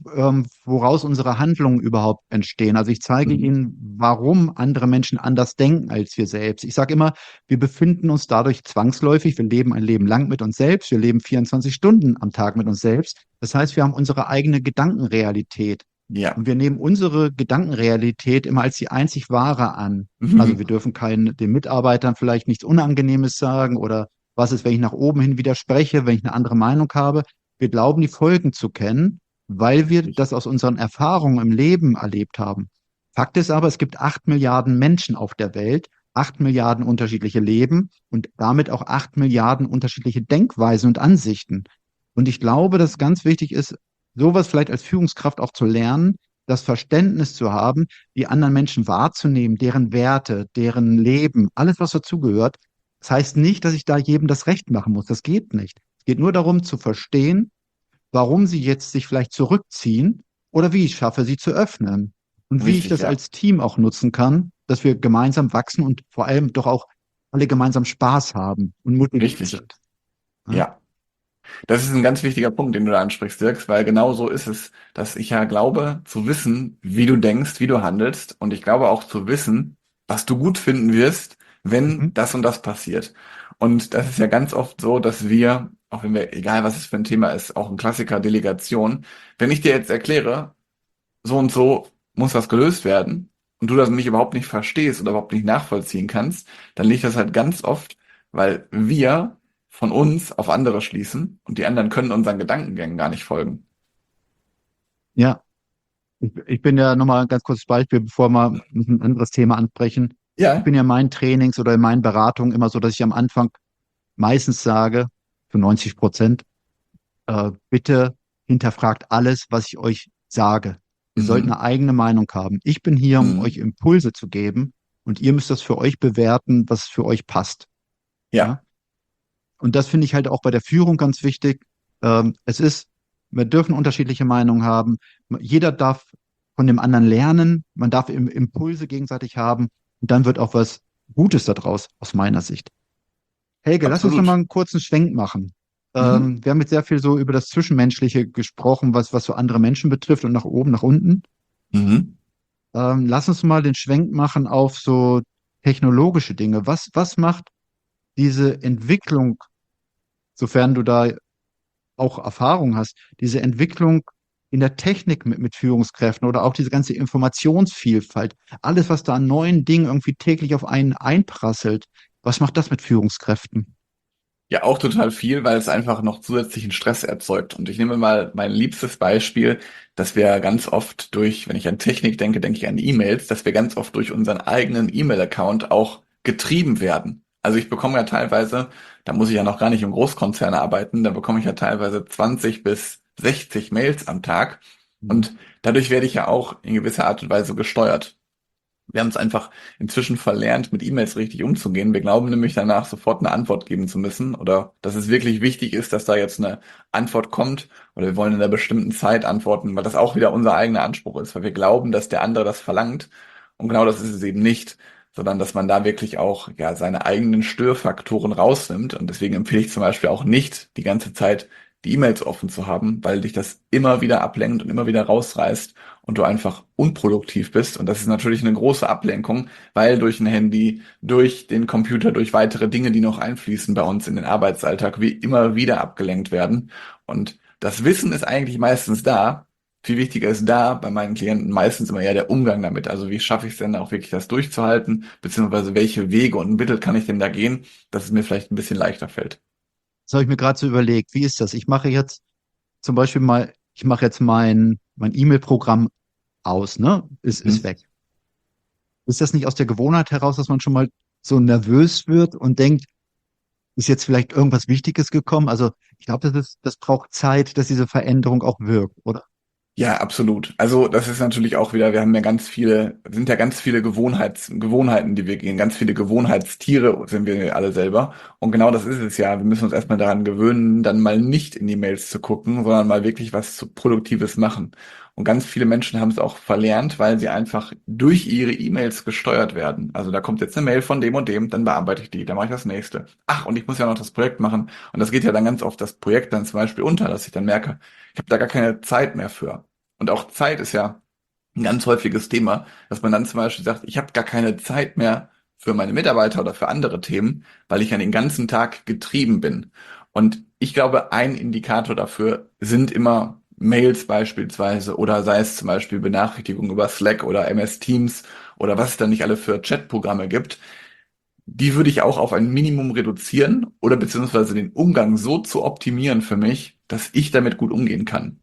woraus unsere Handlungen überhaupt entstehen. Also ich zeige Mhm. ihnen, warum andere Menschen anders denken als wir selbst. Ich sage immer, wir befinden uns dadurch zwangsläufig, wir leben ein Leben lang mit uns selbst, wir leben 24 Stunden am Tag mit uns selbst. Das heißt, wir haben unsere eigene Gedankenrealität. Ja. Und wir nehmen unsere Gedankenrealität immer als die einzig wahre an. Also Mhm. wir dürfen den Mitarbeitern vielleicht nichts Unangenehmes sagen oder was ist, wenn ich nach oben hin widerspreche, wenn ich eine andere Meinung habe. Wir glauben, die Folgen zu kennen, weil wir Richtig. das aus unseren Erfahrungen im Leben erlebt haben. Fakt ist aber, es gibt 8 Milliarden Menschen auf der Welt, 8 Milliarden unterschiedliche Leben und damit auch 8 Milliarden unterschiedliche Denkweisen und Ansichten. Und ich glaube, dass ganz wichtig ist, sowas vielleicht als Führungskraft auch zu lernen, das Verständnis zu haben, die anderen Menschen wahrzunehmen, deren Werte, deren Leben, alles, was dazugehört. Das heißt nicht, dass ich da jedem das Recht machen muss. Das geht nicht. Es geht nur darum zu verstehen, warum sie jetzt sich vielleicht zurückziehen oder wie ich schaffe, sie zu öffnen. Und wie ich Richtig, das ja. als Team auch nutzen kann, dass wir gemeinsam wachsen und vor allem doch auch alle gemeinsam Spaß haben und motiviert Richtig. sind. Ja? Ja. Das ist ein ganz wichtiger Punkt, den du da ansprichst, Dirk, weil genau so ist es, dass ich ja glaube, zu wissen, wie du denkst, wie du handelst, und ich glaube auch zu wissen, was du gut finden wirst, wenn Mhm. das und das passiert. Und das ist ja ganz oft so, dass wir, auch wenn wir, egal was es für ein Thema ist, auch ein Klassiker Delegation, wenn ich dir jetzt erkläre, so und so muss das gelöst werden und du das nicht überhaupt nicht verstehst oder überhaupt nicht nachvollziehen kannst, dann liegt das halt ganz oft, weil wir von uns auf andere schließen und die anderen können unseren Gedankengängen gar nicht folgen. Ja, ich bin ja nochmal ein ganz kurzes Beispiel, bevor wir ein anderes Thema ansprechen. Ich Ja. bin ja in meinen Trainings oder in meinen Beratungen immer so, dass ich am Anfang meistens sage, für 90%, bitte hinterfragt alles, was ich euch sage. Ihr sollt Mhm. eine eigene Meinung haben. Ich bin hier, um euch Mhm. Impulse zu geben und ihr müsst das für euch bewerten, was für euch passt. Ja? Ja, Und das finde ich halt auch bei der Führung ganz wichtig. Es ist, wir dürfen unterschiedliche Meinungen haben. Jeder darf von dem anderen lernen. Man darf Impulse gegenseitig haben. Und dann wird auch was Gutes daraus, aus meiner Sicht. Helge, lass uns noch mal absolut. einen kurzen Schwenk machen. Mhm. Wir haben jetzt sehr viel so über das Zwischenmenschliche gesprochen, was so andere Menschen betrifft und nach oben, nach unten. Mhm. Lass uns mal den Schwenk machen auf so technologische Dinge. Was macht diese Entwicklung, sofern du da auch Erfahrung hast, diese Entwicklung in der Technik mit Führungskräften oder auch diese ganze Informationsvielfalt, alles, was da an neuen Dingen irgendwie täglich auf einen einprasselt, was macht das mit Führungskräften? Ja, auch total viel, weil es einfach noch zusätzlichen Stress erzeugt. Und ich nehme mal mein liebstes Beispiel, dass wir ganz oft durch, wenn ich an Technik denke, denke ich an E-Mails, dass wir ganz oft durch unseren eigenen E-Mail-Account auch getrieben werden. Also ich bekomme ja teilweise, da muss ich ja noch gar nicht im Großkonzern arbeiten, da bekomme ich ja teilweise 20 bis 60 Mails am Tag. Mhm. Und dadurch werde ich ja auch in gewisser Art und Weise gesteuert. Wir haben es einfach inzwischen verlernt, mit E-Mails richtig umzugehen. Wir glauben nämlich danach sofort eine Antwort geben zu müssen oder dass es wirklich wichtig ist, dass da jetzt eine Antwort kommt oder wir wollen in einer bestimmten Zeit antworten, weil das auch wieder unser eigener Anspruch ist, weil wir glauben, dass der andere das verlangt. Und genau das ist es eben nicht, sondern dass man da wirklich auch ja seine eigenen Störfaktoren rausnimmt. Und deswegen empfehle ich zum Beispiel auch nicht, die ganze Zeit die E-Mails offen zu haben, weil dich das immer wieder ablenkt und immer wieder rausreißt und du einfach unproduktiv bist. Und das ist natürlich eine große Ablenkung, weil durch ein Handy, durch den Computer, durch weitere Dinge, die noch einfließen bei uns in den Arbeitsalltag, wir immer wieder abgelenkt werden. Und das Wissen ist eigentlich meistens da. Viel wichtiger ist da bei meinen Klienten meistens immer eher der Umgang damit. Also wie schaffe ich es denn auch wirklich, das durchzuhalten, beziehungsweise welche Wege und Mittel kann ich denn da gehen, dass es mir vielleicht ein bisschen leichter fällt. Das habe ich mir gerade so überlegt. Wie ist das? Ich mache jetzt zum Beispiel mal, ich mache jetzt mein E-Mail-Programm aus, ne? Ist Mhm. weg. Ist das nicht aus der Gewohnheit heraus, dass man schon mal so nervös wird und denkt, ist jetzt vielleicht irgendwas Wichtiges gekommen? Also ich glaube, das braucht Zeit, dass diese Veränderung auch wirkt, oder? Ja, absolut. Also das ist natürlich auch wieder, wir haben ja ganz viele, sind ja ganz viele Gewohnheiten, die wir gehen, ganz viele Gewohnheitstiere sind wir alle selber. Und genau das ist es ja. Wir müssen uns erstmal daran gewöhnen, dann mal nicht in die Mails zu gucken, sondern mal wirklich was Produktives machen. Und ganz viele Menschen haben es auch verlernt, weil sie einfach durch ihre E-Mails gesteuert werden. Also da kommt jetzt eine Mail von dem und dem, dann bearbeite ich die, dann mache ich das nächste. Ach, und ich muss ja noch das Projekt machen. Und das geht ja dann ganz oft das Projekt dann zum Beispiel unter, dass ich dann merke, ich habe da gar keine Zeit mehr für. Und auch Zeit ist ja ein ganz häufiges Thema, dass man dann zum Beispiel sagt, ich habe gar keine Zeit mehr für meine Mitarbeiter oder für andere Themen, weil ich ja den ganzen Tag getrieben bin. Und ich glaube, ein Indikator dafür sind immer Mails beispielsweise oder sei es zum Beispiel Benachrichtigungen über Slack oder MS Teams oder was es da nicht alle für Chatprogramme gibt. Die würde ich auch auf ein Minimum reduzieren oder beziehungsweise den Umgang so zu optimieren für mich, dass ich damit gut umgehen kann.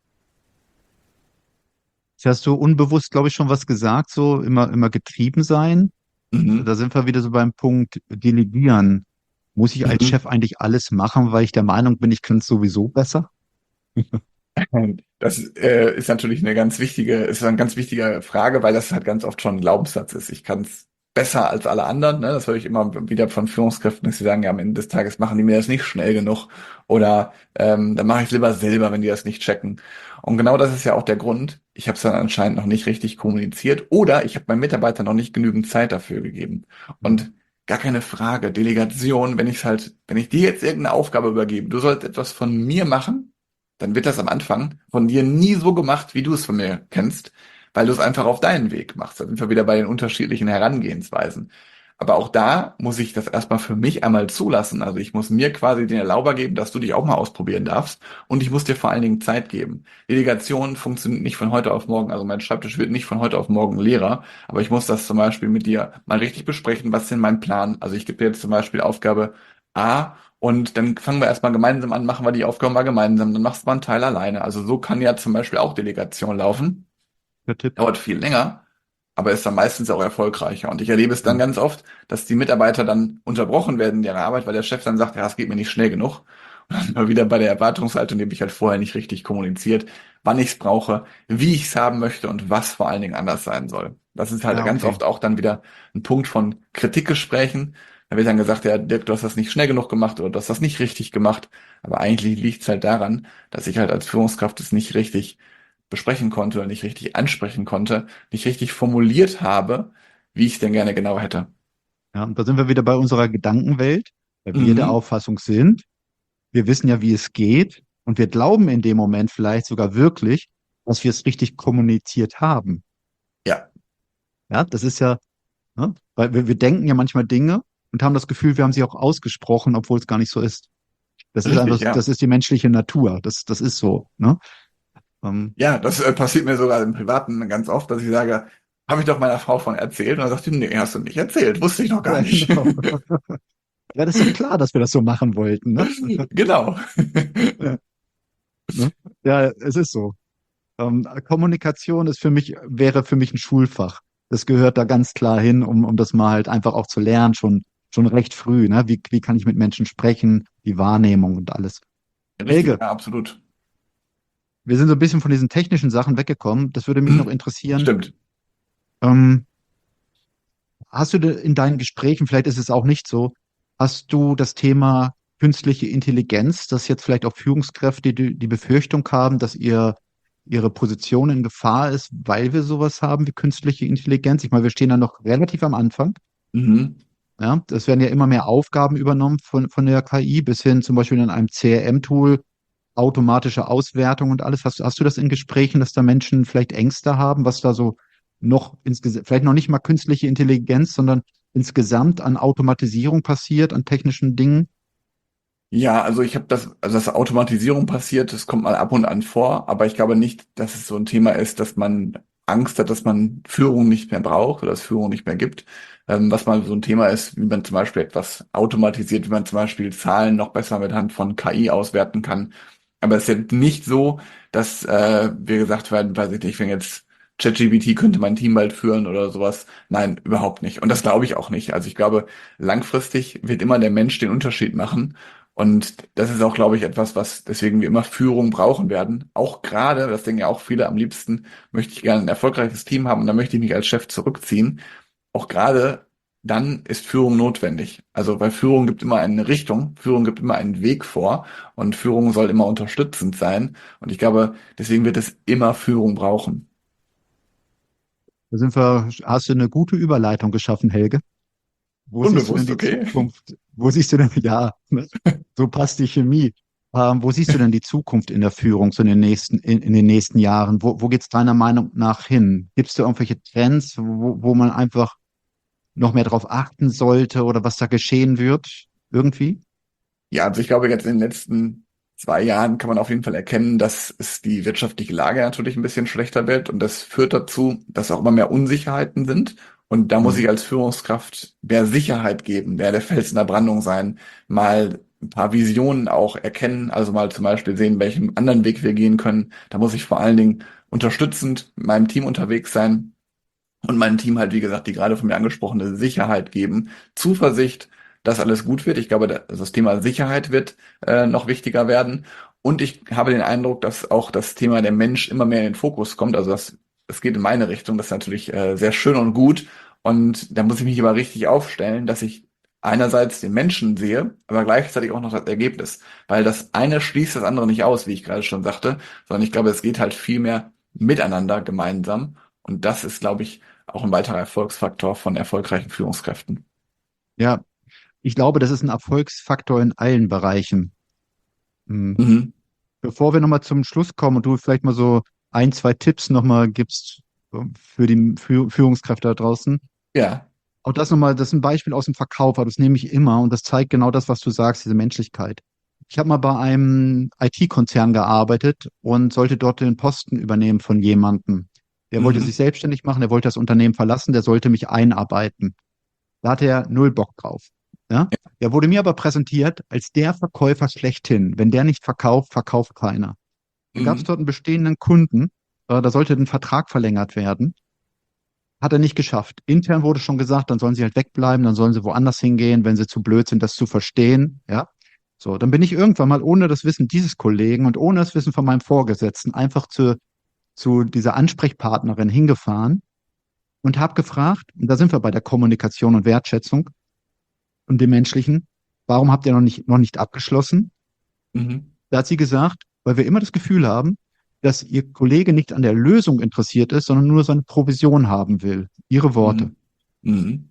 Jetzt hast du unbewusst, glaube ich, schon was gesagt, so immer getrieben sein. Mhm. Da sind wir wieder so beim Punkt Delegieren. Muss ich als Mhm. Chef eigentlich alles machen, weil ich der Meinung bin, ich kann es sowieso besser? Das ist natürlich ist eine ganz wichtige Frage, weil das halt ganz oft schon ein Glaubenssatz ist. Ich kann es besser als alle anderen. Ne? Das höre ich immer wieder von Führungskräften, dass sie sagen, ja, am Ende des Tages machen die mir das nicht schnell genug oder dann mache ich es lieber selber, wenn die das nicht checken. Und genau das ist ja auch der Grund. Ich habe es dann anscheinend noch nicht richtig kommuniziert oder ich habe meinen Mitarbeitern noch nicht genügend Zeit dafür gegeben. Und gar keine Frage, Delegation, wenn ich dir jetzt irgendeine Aufgabe übergebe, du sollst etwas von mir machen, dann wird das am Anfang von dir nie so gemacht, wie du es von mir kennst, weil du es einfach auf deinen Weg machst. Da sind wir wieder bei den unterschiedlichen Herangehensweisen. Aber auch da muss ich das erstmal für mich einmal zulassen. Also ich muss mir quasi den Erlauber geben, dass du dich auch mal ausprobieren darfst. Und ich muss dir vor allen Dingen Zeit geben. Delegation funktioniert nicht von heute auf morgen. Also mein Schreibtisch wird nicht von heute auf morgen leerer. Aber ich muss das zum Beispiel mit dir mal richtig besprechen. Was ist denn mein Plan? Also ich gebe dir jetzt zum Beispiel Aufgabe A und dann fangen wir erstmal gemeinsam an, machen wir die Aufgaben mal gemeinsam, dann machst du mal einen Teil alleine. Also so kann ja zum Beispiel auch Delegation laufen. Der Tipp. Dauert viel länger, aber ist dann meistens auch erfolgreicher. Und ich erlebe es dann Ja. ganz oft, dass die Mitarbeiter dann unterbrochen werden in ihrer Arbeit, weil der Chef dann sagt, ja, es geht mir nicht schnell genug. Und dann mal wieder bei der Erwartungshaltung, die habe ich halt vorher nicht richtig kommuniziert, wann ich es brauche, wie ich es haben möchte und was vor allen Dingen anders sein soll. Das ist halt Ja, ganz okay. oft auch dann wieder ein Punkt von Kritikgesprächen. Da wird dann gesagt, ja, Dirk, du hast das nicht schnell genug gemacht oder du hast das nicht richtig gemacht. Aber eigentlich liegt es halt daran, dass ich halt als Führungskraft es nicht richtig besprechen konnte oder nicht richtig ansprechen konnte, nicht richtig formuliert habe, wie ich es denn gerne genau hätte. Ja, und da sind wir wieder bei unserer Gedankenwelt, weil wir der Mhm. Auffassung sind, wir wissen ja, wie es geht und wir glauben in dem Moment vielleicht sogar wirklich, dass wir es richtig kommuniziert haben. Ja, Ja, das ist ja, ne? Weil wir denken ja manchmal Dinge und haben das Gefühl, wir haben sie auch ausgesprochen, obwohl es gar nicht so ist. Das ist einfach, richtig, ja. das ist die menschliche Natur. Das ist so, ne? Ähm, Ja, das passiert mir sogar im Privaten ganz oft, dass ich sage, habe ich doch meiner Frau von erzählt? Und dann sagt sie, nee, hast du nicht erzählt, wusste ich noch gar ja, nicht. genau. Ja, das ist doch klar, dass wir das so machen wollten, ne? Genau. Ja, ne? Ja, es ist so. Kommunikation wäre für mich ein Schulfach. Das gehört da ganz klar hin, um das mal halt einfach auch zu lernen, schon recht früh, ne? Wie kann ich mit Menschen sprechen, die Wahrnehmung und alles. Richtig, Helge, ja, absolut. wir sind so ein bisschen von diesen technischen Sachen weggekommen. Das würde mich noch Mhm. interessieren. Stimmt. Ähm, Hast du in deinen Gesprächen, vielleicht ist es auch nicht so, hast du das Thema künstliche Intelligenz, dass jetzt vielleicht auch Führungskräfte die Befürchtung haben, dass ihre Position in Gefahr ist, weil wir sowas haben wie künstliche Intelligenz? Ich meine, wir stehen da noch relativ am Anfang. Mhm. Ja, es werden ja immer mehr Aufgaben übernommen von der KI bis hin zum Beispiel in einem CRM-Tool, automatische Auswertung und alles. Hast du das in Gesprächen, dass da Menschen vielleicht Ängste haben, was da so noch insgesamt, vielleicht noch nicht mal künstliche Intelligenz, sondern insgesamt an Automatisierung passiert, an technischen Dingen? Ja, also also dass Automatisierung passiert, das kommt mal ab und an vor, aber ich glaube nicht, dass es so ein Thema ist, dass man Angst hat, dass man Führung nicht mehr braucht oder dass Führung nicht mehr gibt. Was mal so ein Thema ist, wie man zum Beispiel etwas automatisiert, wie man zum Beispiel Zahlen noch besser mit Hand von KI auswerten kann. Aber es ist ja nicht so, dass wir gesagt werden, weiß ich nicht, wenn jetzt ChatGPT könnte mein Team bald führen oder sowas. Nein, überhaupt nicht. Und das glaube ich auch nicht. Also ich glaube, langfristig wird immer der Mensch den Unterschied machen. Und das ist auch, glaube ich, etwas, deswegen wir immer Führung brauchen werden. Auch gerade, das denken ja auch viele am liebsten, möchte ich gerne ein erfolgreiches Team haben und dann möchte ich mich als Chef zurückziehen. Auch gerade dann ist Führung notwendig. Also, weil Führung gibt immer eine Richtung, Führung gibt immer einen Weg vor und Führung soll immer unterstützend sein. Und ich glaube, deswegen wird es immer Führung brauchen. Hast du eine gute Überleitung geschaffen, Helge? Wo siehst du denn Unbewusst, die okay? Zukunft? Wo siehst du denn, ja, ne? So passt die Chemie. Wo siehst du denn die Zukunft in der Führung so in den nächsten Jahren? Wo geht es deiner Meinung nach hin? Gibt es da irgendwelche Trends, wo man einfach noch mehr darauf achten sollte oder was da geschehen wird? Irgendwie? Ja, also ich glaube, jetzt in den letzten 2 Jahren kann man auf jeden Fall erkennen, dass es die wirtschaftliche Lage natürlich ein bisschen schlechter wird und das führt dazu, dass auch immer mehr Unsicherheiten sind. Und da muss Hm. ich als Führungskraft mehr Sicherheit geben, mehr der Fels in der Brandung sein, mal ein paar Visionen auch erkennen, also mal zum Beispiel sehen, welchen anderen Weg wir gehen können. Da muss ich vor allen Dingen unterstützend mit meinem Team unterwegs sein und meinem Team halt, wie gesagt, die gerade von mir angesprochene Sicherheit geben, Zuversicht, dass alles gut wird. Ich glaube, das Thema Sicherheit wird noch wichtiger werden. Und ich habe den Eindruck, dass auch das Thema der Mensch immer mehr in den Fokus kommt. Also das geht in meine Richtung. Das ist natürlich sehr schön und gut. Und da muss ich mich immer richtig aufstellen, dass ich einerseits den Menschen sehe, aber gleichzeitig auch noch das Ergebnis. Weil das eine schließt das andere nicht aus, wie ich gerade schon sagte, sondern ich glaube, es geht halt viel mehr miteinander gemeinsam. Und das ist, glaube ich, auch ein weiterer Erfolgsfaktor von erfolgreichen Führungskräften. Ja, ich glaube, das ist ein Erfolgsfaktor in allen Bereichen. Hm. Mhm. Bevor wir nochmal zum Schluss kommen und du vielleicht mal so ein, zwei Tipps nochmal gibst für die Führungskräfte da draußen. Ja. Auch das nochmal, das ist ein Beispiel aus dem Verkauf, aber das nehme ich immer und das zeigt genau das, was du sagst, diese Menschlichkeit. Ich habe mal bei einem IT-Konzern gearbeitet und sollte dort den Posten übernehmen von jemandem. Der wollte sich Mhm. selbstständig machen, der wollte das Unternehmen verlassen, der sollte mich einarbeiten. Da hatte er null Bock drauf. Ja? Er wurde mir aber präsentiert als der Verkäufer schlechthin. Wenn der nicht verkauft, verkauft keiner. Dann gab es Mhm. dort einen bestehenden Kunden, da sollte ein Vertrag verlängert werden. Hat er nicht geschafft. Intern wurde schon gesagt, dann sollen sie halt wegbleiben, dann sollen sie woanders hingehen, wenn sie zu blöd sind, das zu verstehen. Ja. So, dann bin ich irgendwann mal ohne das Wissen dieses Kollegen und ohne das Wissen von meinem Vorgesetzten einfach zu dieser Ansprechpartnerin hingefahren und habe gefragt, und da sind wir bei der Kommunikation und Wertschätzung und dem Menschlichen, warum habt ihr noch nicht abgeschlossen? Mhm. Da hat sie gesagt, weil wir immer das Gefühl haben, dass ihr Kollege nicht an der Lösung interessiert ist, sondern nur seine Provision haben will. Ihre Worte. Mhm. Mhm.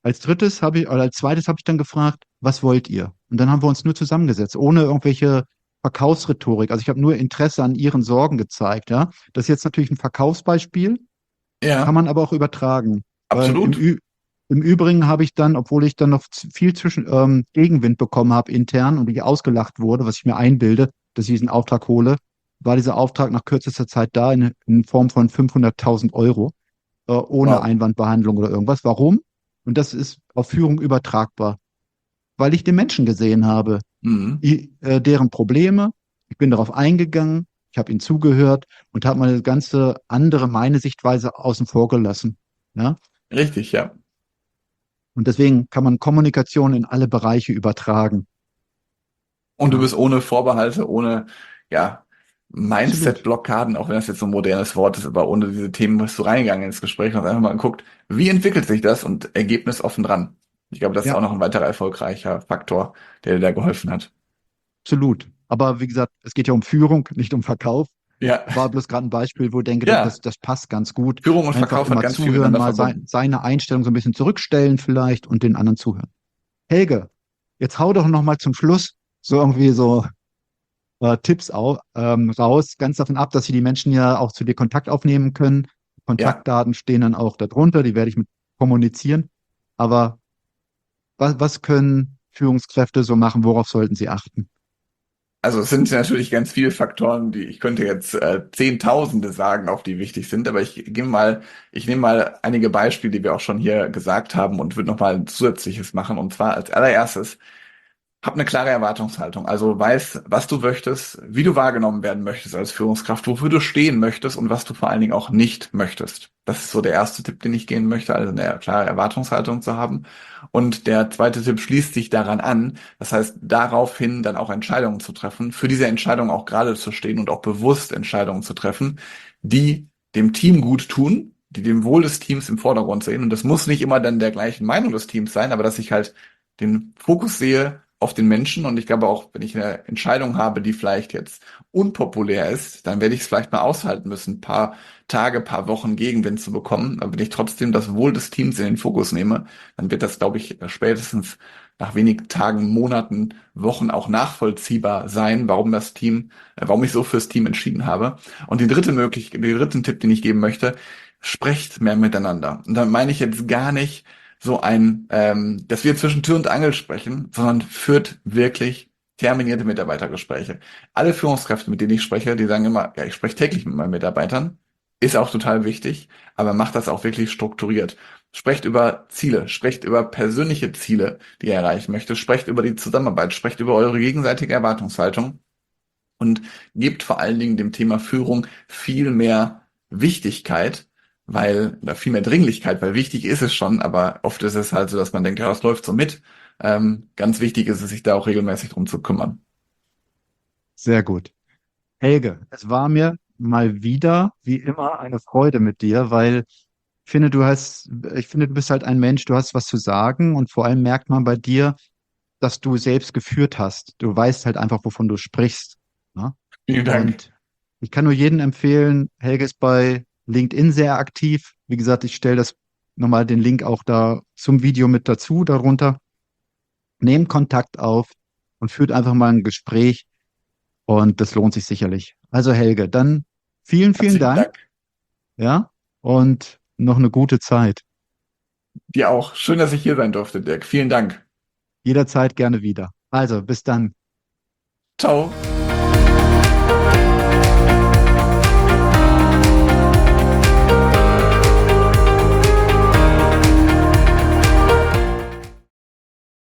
Als zweites habe ich dann gefragt, was wollt ihr? Und dann haben wir uns nur zusammengesetzt, ohne irgendwelche Verkaufsrhetorik. Also ich habe nur Interesse an ihren Sorgen gezeigt, ja. Das ist jetzt natürlich ein Verkaufsbeispiel, kann Ja, man aber auch übertragen. absolut. Im Übrigen habe ich dann, obwohl ich dann noch viel Gegenwind bekommen habe intern und ich ausgelacht wurde, was ich mir einbilde, dass ich diesen Auftrag hole, war dieser Auftrag nach kürzester Zeit da in Form von 500.000 Euro, ohne Wow. Einwandbehandlung oder irgendwas. Warum? Und das ist auf Führung übertragbar, weil ich den Menschen gesehen habe, Mhm. deren Probleme. Ich bin darauf eingegangen, ich habe ihnen zugehört und habe meine ganze andere, meine Sichtweise außen vor gelassen. Ja? Richtig, ja. Und deswegen kann man Kommunikation in alle Bereiche übertragen. Und du Ja, bist ohne Vorbehalte, ohne, ja, absolut. Mindset-Blockaden, auch wenn das jetzt so ein modernes Wort ist, aber ohne diese Themen bist du reingegangen ins Gespräch und hast einfach mal geguckt, wie entwickelt sich das und Ergebnis offen dran. Ich glaube, das ist Ja, auch noch ein weiterer erfolgreicher Faktor, der dir da geholfen hat. absolut. Aber wie gesagt, es geht ja um Führung, nicht um Verkauf. Ja, War bloß gerade ein Beispiel, wo ich denke, ja, das passt ganz gut. Führung und Einfach Verkauf hat immer ganz viel zuhören, miteinander mal verbunden. seine Einstellung so ein bisschen zurückstellen vielleicht und den anderen zuhören. Helge, jetzt hau doch noch mal zum Schluss so irgendwie so Tipps raus, ganz davon ab, dass sie die Menschen ja auch zu dir Kontakt aufnehmen können. Ja. Kontaktdaten stehen dann auch darunter, die werde ich mit kommunizieren. Aber was können Führungskräfte so machen? Worauf sollten sie achten? Also es sind natürlich ganz viele Faktoren, die ich könnte jetzt Zehntausende sagen, auch die wichtig sind, aber ich nehme mal einige Beispiele, die wir auch schon hier gesagt haben und würde noch mal ein zusätzliches machen. Und zwar als allererstes hab eine klare Erwartungshaltung. Also weiß, was du möchtest, wie du wahrgenommen werden möchtest als Führungskraft, wofür du stehen möchtest und was du vor allen Dingen auch nicht möchtest. Das ist so der erste Tipp, den ich gehen möchte, also eine klare Erwartungshaltung zu haben. Und der zweite Tipp schließt sich daran an. Das heißt, daraufhin dann auch Entscheidungen zu treffen, für diese Entscheidung auch gerade zu stehen und auch bewusst Entscheidungen zu treffen, die dem Team gut tun, die dem Wohl des Teams im Vordergrund sehen. Und das muss nicht immer dann der gleichen Meinung des Teams sein, aber dass ich halt den Fokus sehe auf den Menschen. Und ich glaube auch, wenn ich eine Entscheidung habe, die vielleicht jetzt unpopulär ist, dann werde ich es vielleicht mal aushalten müssen, ein paar Tage, paar Wochen Gegenwind zu bekommen. Aber wenn ich trotzdem das Wohl des Teams in den Fokus nehme, dann wird das, glaube ich, spätestens nach wenigen Tagen, Monaten, Wochen auch nachvollziehbar sein, warum ich so fürs Team entschieden habe. Und den dritten Tipp, den ich geben möchte, sprecht mehr miteinander. Und dann meine ich jetzt gar nicht, dass wir zwischen Tür und Angel sprechen, sondern führt wirklich terminierte Mitarbeitergespräche. Alle Führungskräfte, mit denen ich spreche, die sagen immer, ja, ich spreche täglich mit meinen Mitarbeitern, ist auch total wichtig, aber macht das auch wirklich strukturiert. Sprecht über Ziele, sprecht über persönliche Ziele, die ihr erreichen möchtet, sprecht über die Zusammenarbeit, sprecht über eure gegenseitige Erwartungshaltung und gebt vor allen Dingen dem Thema Führung viel mehr Wichtigkeit, oder viel mehr Dringlichkeit, weil wichtig ist es schon, aber oft ist es halt so, dass man denkt, ja, das läuft so mit. Ganz wichtig ist es, sich da auch regelmäßig drum zu kümmern. Sehr gut. Helge, es war mir mal wieder, wie immer, eine Freude mit dir, weil ich finde, du bist halt ein Mensch, du hast was zu sagen und vor allem merkt man bei dir, dass du selbst geführt hast. Du weißt halt einfach, wovon du sprichst. Ne? Vielen Dank. Und ich kann nur jedem empfehlen, Helge ist bei LinkedIn sehr aktiv. Wie gesagt, ich stelle das nochmal den Link auch da zum Video mit dazu, darunter. Nehmt Kontakt auf und führt einfach mal ein Gespräch und das lohnt sich sicherlich. Also Helge, dann vielen Herzlichen Dank, Dank. ja, und noch eine gute Zeit. Dir auch. Schön, dass ich hier sein durfte, Dirk. Vielen Dank. Jederzeit gerne wieder. Also, bis dann. Ciao.